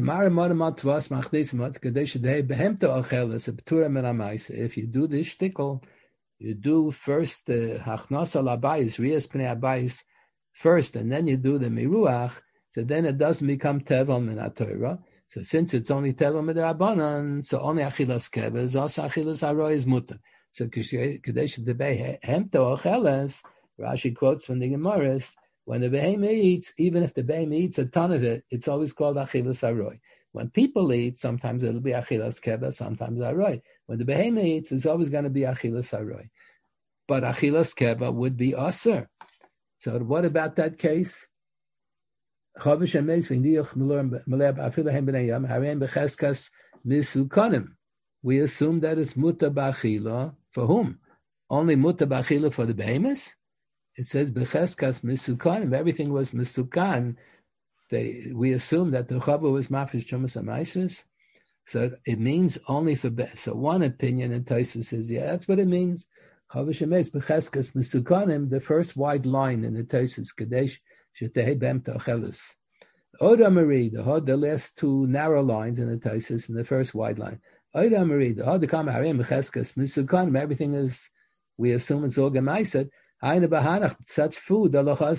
if you do this shtickle, you do first the hachnasa labayis, rias pnei abayis first, and then you do the miruach, so then it doesn't become tevel min haTorah. So since it's only tevel min derabanan, so only achilas keva is also achilas haroy is mutter. So kadesh debei hemto acheles, Rashi quotes from the Gemaras, when the behemoth eats, even if the behemoth eats a ton of it, it's always called achilas haroy. When people eat, sometimes it'll be achilas keva, sometimes haroy. When the behemoth eats, it's always going to be achilas haroy. But achilas keva would be aser. So what about that case? We assume that it's muta b'achila for whom? Only muta b'achila for the behemoths? It says b'cheskas misukanim. Everything was misukan. They we assume that the chava was mafish chumas amaisus. So it means only for be- so one opinion in Taisus says yeah that's what it means. Chavish emes b'cheskas misukanim. The first wide line in the Taisus kadesh shetei bem ta'chelis. Oda Marie the hod the last two narrow lines in the Taisus and the first wide line. Oda Marie the hod the kama harim b'cheskas misukanim. Everything is we assume it's all gemaiset. Such food, but if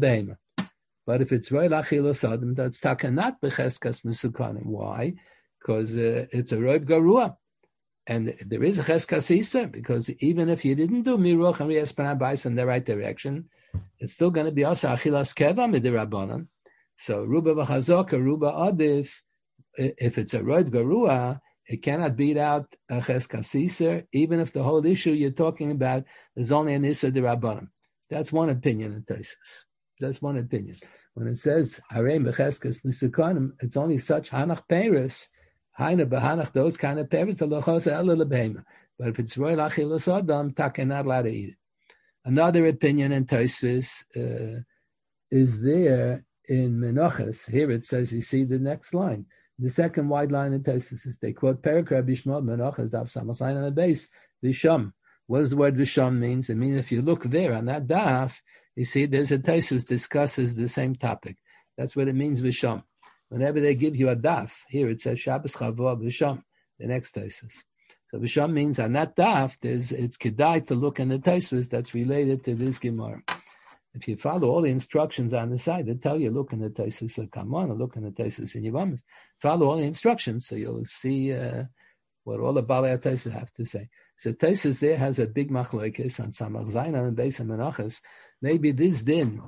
it's roy lachilos adam, that's takanat becheskas mesukanim. Why? Because uh, it's a roib garua, and there is a cheskas isa. Because even if you didn't do miruach and rias panabais in the right direction, it's still going to be also achilas keva midirabanan. So ruba v'chazok or ruba adif, if it's a roib garua, it cannot beat out a cheskas iser, even if the whole issue you're talking about is only an iser d'Rabbanan. That's one opinion in Taisus. That's one opinion. When it says harem becheskas misukanim, it's only such hanach peres, haina behanach those kind of peres the lochos ela lebehema. But if it's roy lachilos adam, taken not allowed to eat it. Another opinion in Taisus uh, is there in Menachos. Here it says, you see the next line. The second wide line in Taisus, if they quote Perikra Bishmod Menachos Daf Samasayin on the base, Visham. What does the word Visham means? It means if you look there on that daf, you see there's a Taisus discusses the same topic. That's what it means Visham. Whenever they give you a daf, here it says Shabbos Chavor Visham, the next Taisus. So Visham means on that daf, there's it's kedai to look in the Taisus that's related to this Gemara. If you follow all the instructions on the side, they tell you, look in the Taisus of Kamon, or look in the Taisus in Yevamis. Follow all the instructions, so you'll see uh, what all the Balei Taisus have to say. So Taisus there has a big machlokes on Samach Zayin and Beis Menachos. Maybe this din,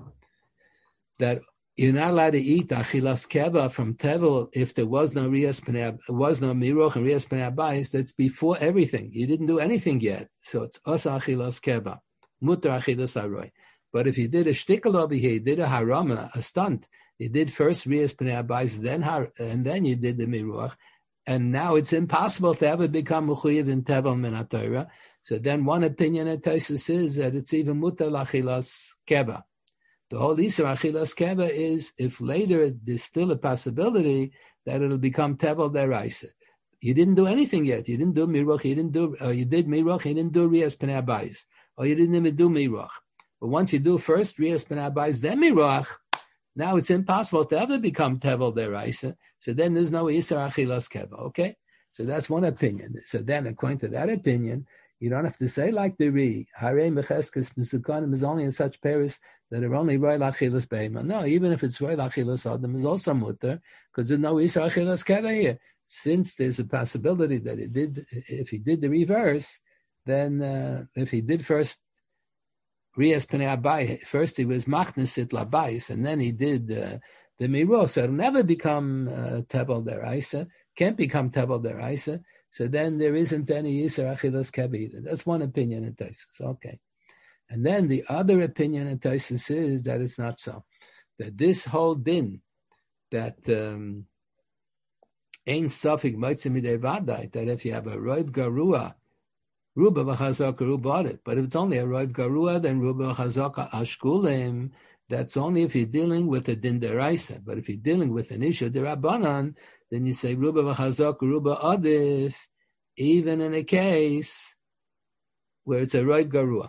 that you're not allowed to eat achilas keva from tevel if there was no rias pnei, was no miroch and rias pnei abayis. That's before everything. You didn't do anything yet, so it's asa achilas keva, mutar achilas aroy. But if you did a shtickle over here, you did a harama, a stunt, you did first rias pnei abayis, then har, and then you did the miroch, and now it's impossible to ever become mechuyev in tevel min haTorah. So then one opinion at Taisus is that it's even mutar achilas keva. The whole Isser Achilas Keva is if later there's still a possibility that it'll become Tevel Deraisa. You didn't do anything yet. You didn't do Miroch. You didn't do. Or you did Miroch. You didn't do Rias Pnei Abayis. Or you didn't even do Miroch. But once you do first Rias Pnei Abayis, then Miroch, now it's impossible to ever become Tevel Deraisa. So then there's no Isser Achilas Keva. Okay, so that's one opinion. So then, according to that opinion, you don't have to say like the Ri, Harei Mecheskes Mesukanim is only in such pairs that are only Roy Lachilas Beima. No, even if it's Roy Lachilas Adam is also mutter, because there's no Isra Achilas Keva here. Since there's a possibility that it did, if he did the reverse, then uh, if he did first Rias Pnei Abai, first he was Machnesit Labais, and then he did uh, the Miro, so it'll never become uh, Tevel Deraisa, can't become Tevel Deraisa. So then there isn't any Yisra Achilas Keva either. That's one opinion in Taisus. Okay. And then the other opinion in Taisus is that it's not so. That this whole din, that Ein Safik Maitzim Midei Vadai, that if you have a Roib Garua Ruba v'chazaka ruba adif. But if it's only a roiv garua, then ruba v'chazaka ashkulim. That's only if you're dealing with a din deraisa. But if you're dealing with an issue derabanan, then you say ruba v'chazaka ruba adif, even in a case where it's a roiv garua.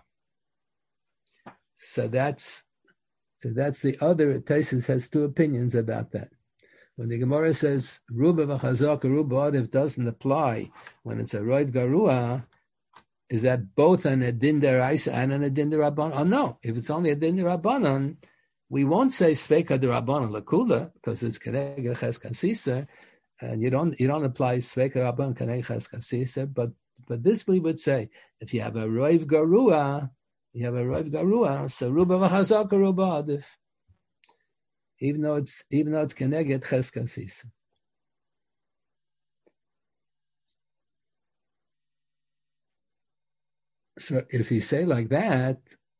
So that's so that's the other. Taisus has two opinions about that. When the Gemara says ruba v'chazaka ruba adif doesn't apply when it's a roiv garua, is that both an adin deraisa and an adin derabanan? Oh no, if it's only adin derabanan, we won't say sveika derabanan lakula because it's keneged ches kasisa, and you don't you don't apply sveika derabanan keneged ches kasisa. But but this we would say if you have a roiv garua, you have a roiv garua, so ruba v'chazaka ruba adif, even though it's even though it's keneged ches kasisa. So if you say like that,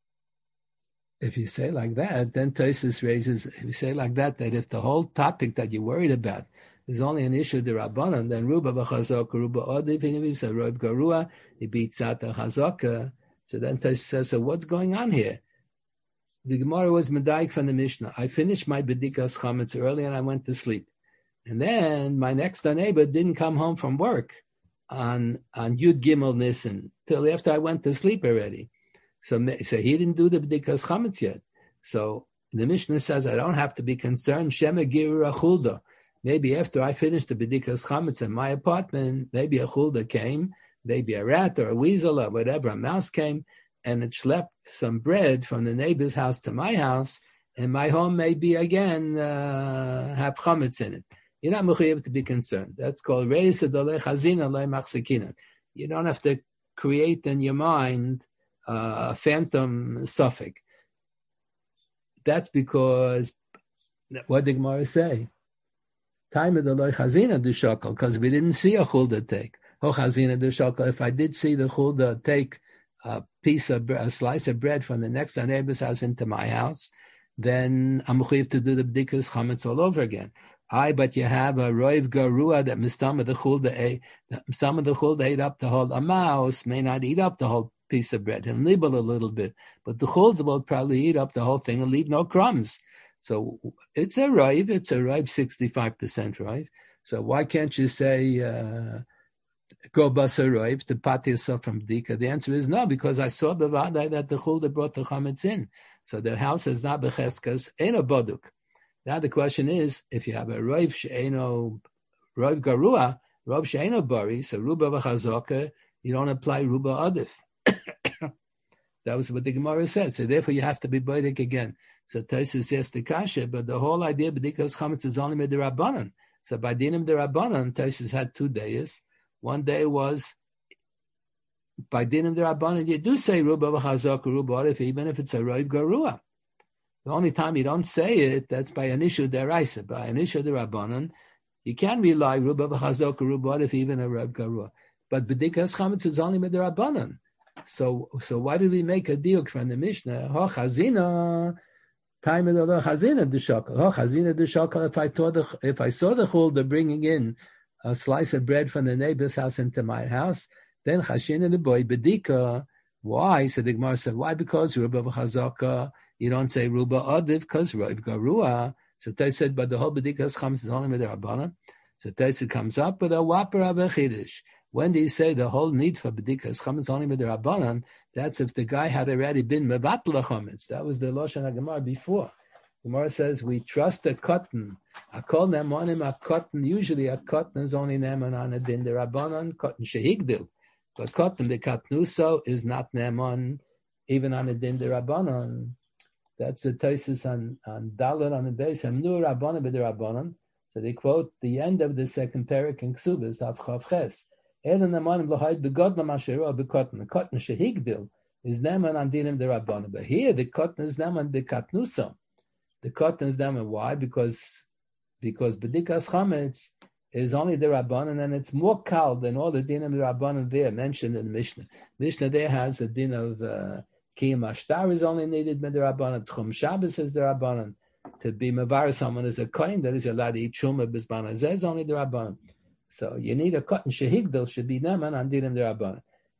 if you say like that, then Tosfos raises, if you say like that, that if the whole topic that you're worried about is only an issue of the Rabbanan, then Ruba v'chazaka Ruba adif, and if you say Roiv Garua, he beats out the Chazaka. So then Tosfos says, so what's going on here? The Gemara was Medaik from the Mishnah. I finished my Bedikas Chametz early and I went to sleep. And then my next door neighbor didn't come home from work on on Yud Gimel Nissen till after I went to sleep already. So, so he didn't do the B'dikas Chametz yet. So the Mishnah says I don't have to be concerned. Shema Giru Achulda. Maybe after I finished the B'dikas Chametz in my apartment, maybe a chulda came, maybe a rat or a weasel or whatever, a mouse came, and it schlepped some bread from the neighbor's house to my house, and my home may be again uh, have chametz in it. You're not mechuyev to be concerned. That's called reis adolei chazina loy machzekina. You don't have to create in your mind uh, a phantom suffix. That's because what did Gemara say? Time of the loy chazina dushakal, because we didn't see a chulda take. Oh chazina dushakal. If I did see the chulda take a piece of a slice of bread from the next door neighbor's house into my house, then I'm mechuyev to do the b'dikas chametz all over again. I, but you have a roiv garua that mistama the chulda ate. Mistama the chulda ate up the whole. A mouse may not eat up the whole piece of bread and nibble a little bit, but the chulda will probably eat up the whole thing and leave no crumbs. So it's a roiv. It's a roiv sixty-five percent roiv. So why can't you say uh, go basa roiv to pat yourself from dika? The answer is no, because I saw bevadai that the chulda brought the chametz in. So the house is not becheskas, ain't a boduk. Now the question is, if you have a roiv she'eno, roiv garua, roiv she'eno bari, so ruba v'chazaka, you don't apply ruba adif. That was what the Gemara said. So therefore you have to be bodik again. So Tosfos says the kasha, but the whole idea of b'dikas chametz is only midrabanan. So by dinim derabanan, Tosfos had two days. One day was by dinim derabanan, you do say ruba v'chazaka, ruba adif, even if it's a roiv garua. The only time you don't say it, that's by an issue deraisa. By an issue derabanan, you can rely ruba v'chazaka ruba if even a reb garua. But b'dikas chametz is only midrabanan. So, so why did we make a diuk from the Mishnah? Ho chazina, time of the chazina dushakal. Ho chazina dushakal. If I thought the, if I saw the chulda bringing in a slice of bread from the neighbor's house into my house, then chashina the boy bedika. Why? So the Gemara said, why? Because ruba v'chazaka. You don't say ruba adif because roiv garua. So they said, but the whole b'dikas chametz is only midrabanan. So Tosfos comes up with a whopper of a chiddush. When do you say the whole need for b'dikas chametz is only midrabanan? That's if the guy had already been mevatla chametz. That was the Lashon HaGemara before. Gemara says we trust a cotton. I call nemonim a cotton. Usually a cotton is only neman on a din derabanan. Cotton shehigdil, but cotton the katnuso is not neman even on a din derabanan. That's the Tosfos on on Dalet on the base. Hamnu Rabbanan b'Derabbanan. So they quote the end of the second parak in Ksubas of Chav Ches. Elen nemanim l'hayd begod l'masheru b'kotn. The cotton shehigdil is neman on dinim derabbanan. But here the cotton is neman b'katnusa. The cotton is neman. Why? Because because b'dikas chametz is only the Rabbanan, and it's more kal than all the dinim derabbanan there mentioned in the Mishnah. Mishnah there has a din of uh, Kiyam Ashtar is only needed with the Rabbanan. Tchum Shabbos is the Rabbanan. To be Mavar someone is a kohen that is allowed to eat Shumah Bizman is only the Rabbanan. So you need a cotton shehigdal should be Neman and Dinim the Rabbanan.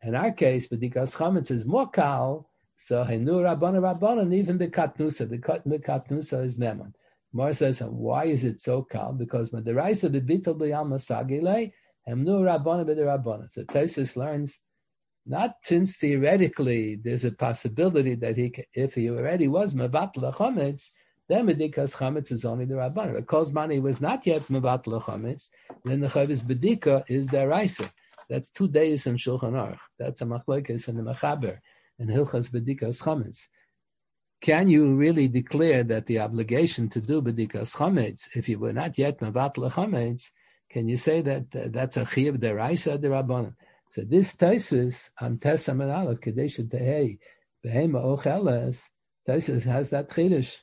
In our case, B'dikas Chametz is more kal, so Henu Rabbana Rabbana, even the Katnusa, the Katnusa is Neman. Mar says, why is it so kal? Because Madaraisa B'bitul B'yam Masagile, Henu Rabbana B'derabana. So Taisus learns, not since theoretically there's a possibility that he, if he already was Mavatla Chametz, then B'dikas Chametz is only the Rabbana. Because Mani was not yet Mavatla Chametz, then the Chavis B'dika is the Raisa. That's two days in Shulchan Aruch. That's a machlokes in the Mechaber and Hilchas B'dikas Chametz. Can you really declare that the obligation to do B'dikas Chametz, if you were not yet Mavatla Chametz, can you say that uh, that's a Chiyuv Deraisa Derabbanan? So this Taisus on Tesam and Aleph Kadesh Tehei Behema Ocheles, Taisus has that Chiddush.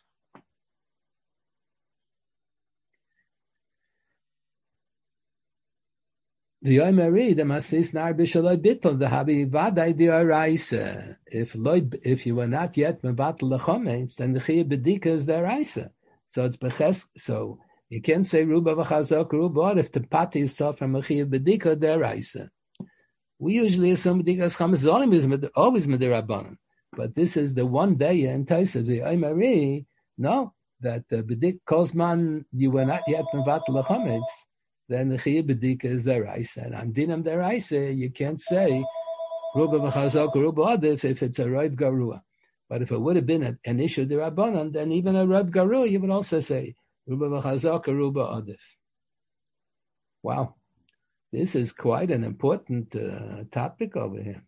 The Yoimeri, the Masis Nar Bishaloi Bittel, the Habi Vadai Dioraisa. If if you were not yet Mebatel Lechometz, then the Chiyuv B'dika is the Raisa. So it's Beches. So you can't say Ruba V'chazok Ruba if the Pati is so from a Chiyuv B'dika the Raisa. We usually assume B'dikas Chametz is always Midirabbanan, but this is the one day in Taisa the Yoimeri. No, that the B'dik Kozman you were not yet Mebatel Lechometz. Then the Chiyuv B'dika is the Raisa. And on Dinam the Raisa, you can't say Ruba V'chazok Ruba Adif if it's a Roib Garua. But if it would have been a, an issue the Rabbanan, then even a Roib Garua, you would also say Ruba V'chazok Ruba Adif. Wow. This is quite an important uh, topic over here.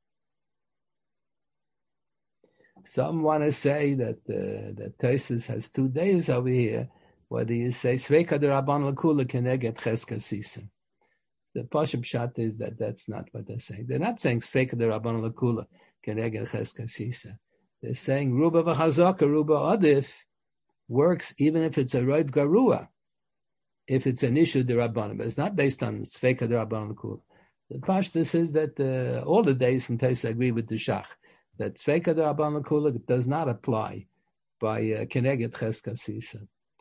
Some want to say that uh, that Taisus has two days over here. Whether you say Sveika de Rabban Lakula Keneget Cheska Sisa. The Pashup Pshat is that that's not what they're saying. They're not saying Sveika de Rabban Lakula Keneget Cheska Sisa. They're saying Ruba V'chazaka Ruba Adif works even if it's a Roib Garua, if it's an issue de Rabban. But it's not based on Sveika de Rabban Lakula. The Pashta says that uh, all the days in Taisa agree with the Shach, that Sveika de Rabban Lakula does not apply by uh, Keneget Cheska Sisa.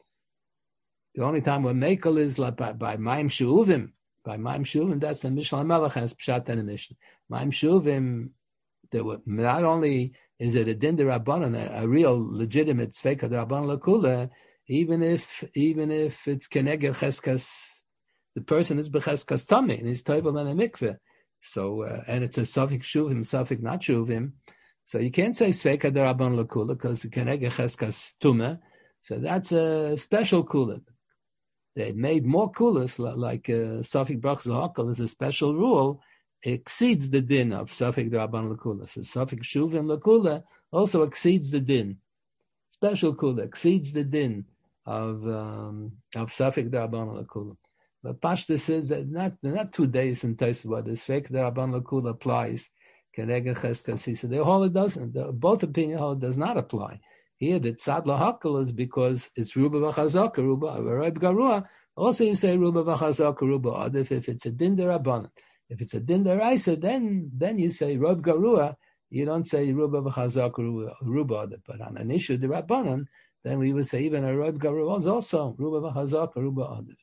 The only time where Mekel is like by, by Maim Shuvim, by Maim Shuvim, that's the Mishnah Melech has Pshat and a Mishnah. Maim Shuvim, there were, not only is it a Din de Rabbanan, a, a real legitimate Sveika de Rabbanan Lakula, even if even if it's Kenegel Cheskas, the person is Becheskas Tami, and he's Toivel and a Mikveh. So, uh, and it's a Safik Shuvim, Safik not Shuvim. So you can't say Sveika de Rabbanan Lakula because Kenegel Cheskas Tumah. So that's a special Kula. They made more kulas, like uh, Safik Brachas L'Hakol is a special rule, exceeds the din of Safik D'Rabban L'Kula. So Safik Shuvim L'Kula also exceeds the din. Special kula exceeds the din of um, of Safik D'Rabban L'Kula. But Pashta says that not not two days in Taisva, the Safik D'Rabban L'Kula applies. Keneged Cheskas Sisa. The whole it doesn't. The, both opinion whole does not apply. Here, the tzad lahakal is because it's ruba v'chazaka, ruba v'roib garua. Also, you say ruba v'chazaka, ruba adif if it's a din derabanan. If it's a din deraisa, then then you say roib garua. You don't say ruba v'chazaka, ruba, ruba adif. But on an issue derabanan, then we would say even a roib garua is also ruba v'chazaka, ruba adif.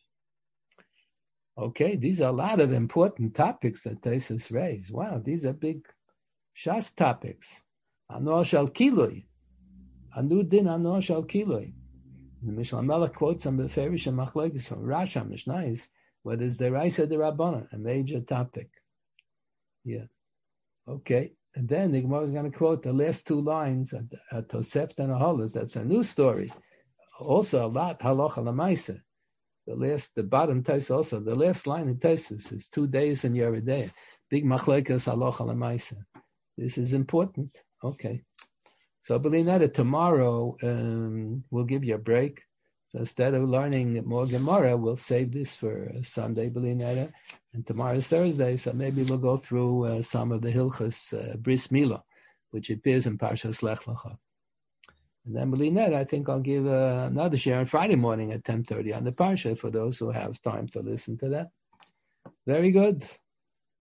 Okay, these are a lot of important topics that Taisus raised. Wow, these are big shas topics. Anor shal kiloi. Anu din anor shal kiloi. The Mishnah Melech quotes some Beferish and Machlokes from Rasha Mishnais, what is the Raisa de Rabbana, a major topic. Yeah. Okay. And then the Gemara is going to quote the last two lines at, at Tosefta and Aholas. That's a new story. Also a lot, Halacha Lamaisa. The last, the bottom Tais also, the last line in Taisus is two days in Yeridea. Big Machlokes Halacha Lamaisa. This is important. Okay. So, Belinetta, tomorrow um, we'll give you a break. So instead of learning more Gemara, we'll save this for Sunday, Belinetta. And tomorrow is Thursday, so maybe we'll go through uh, some of the Hilchas uh, Bris Milah, which appears in Parshas Lech Lecha. And then, Belinetta, I think I'll give uh, another share on Friday morning at ten thirty on the Parsha for those who have time to listen to that. Very good.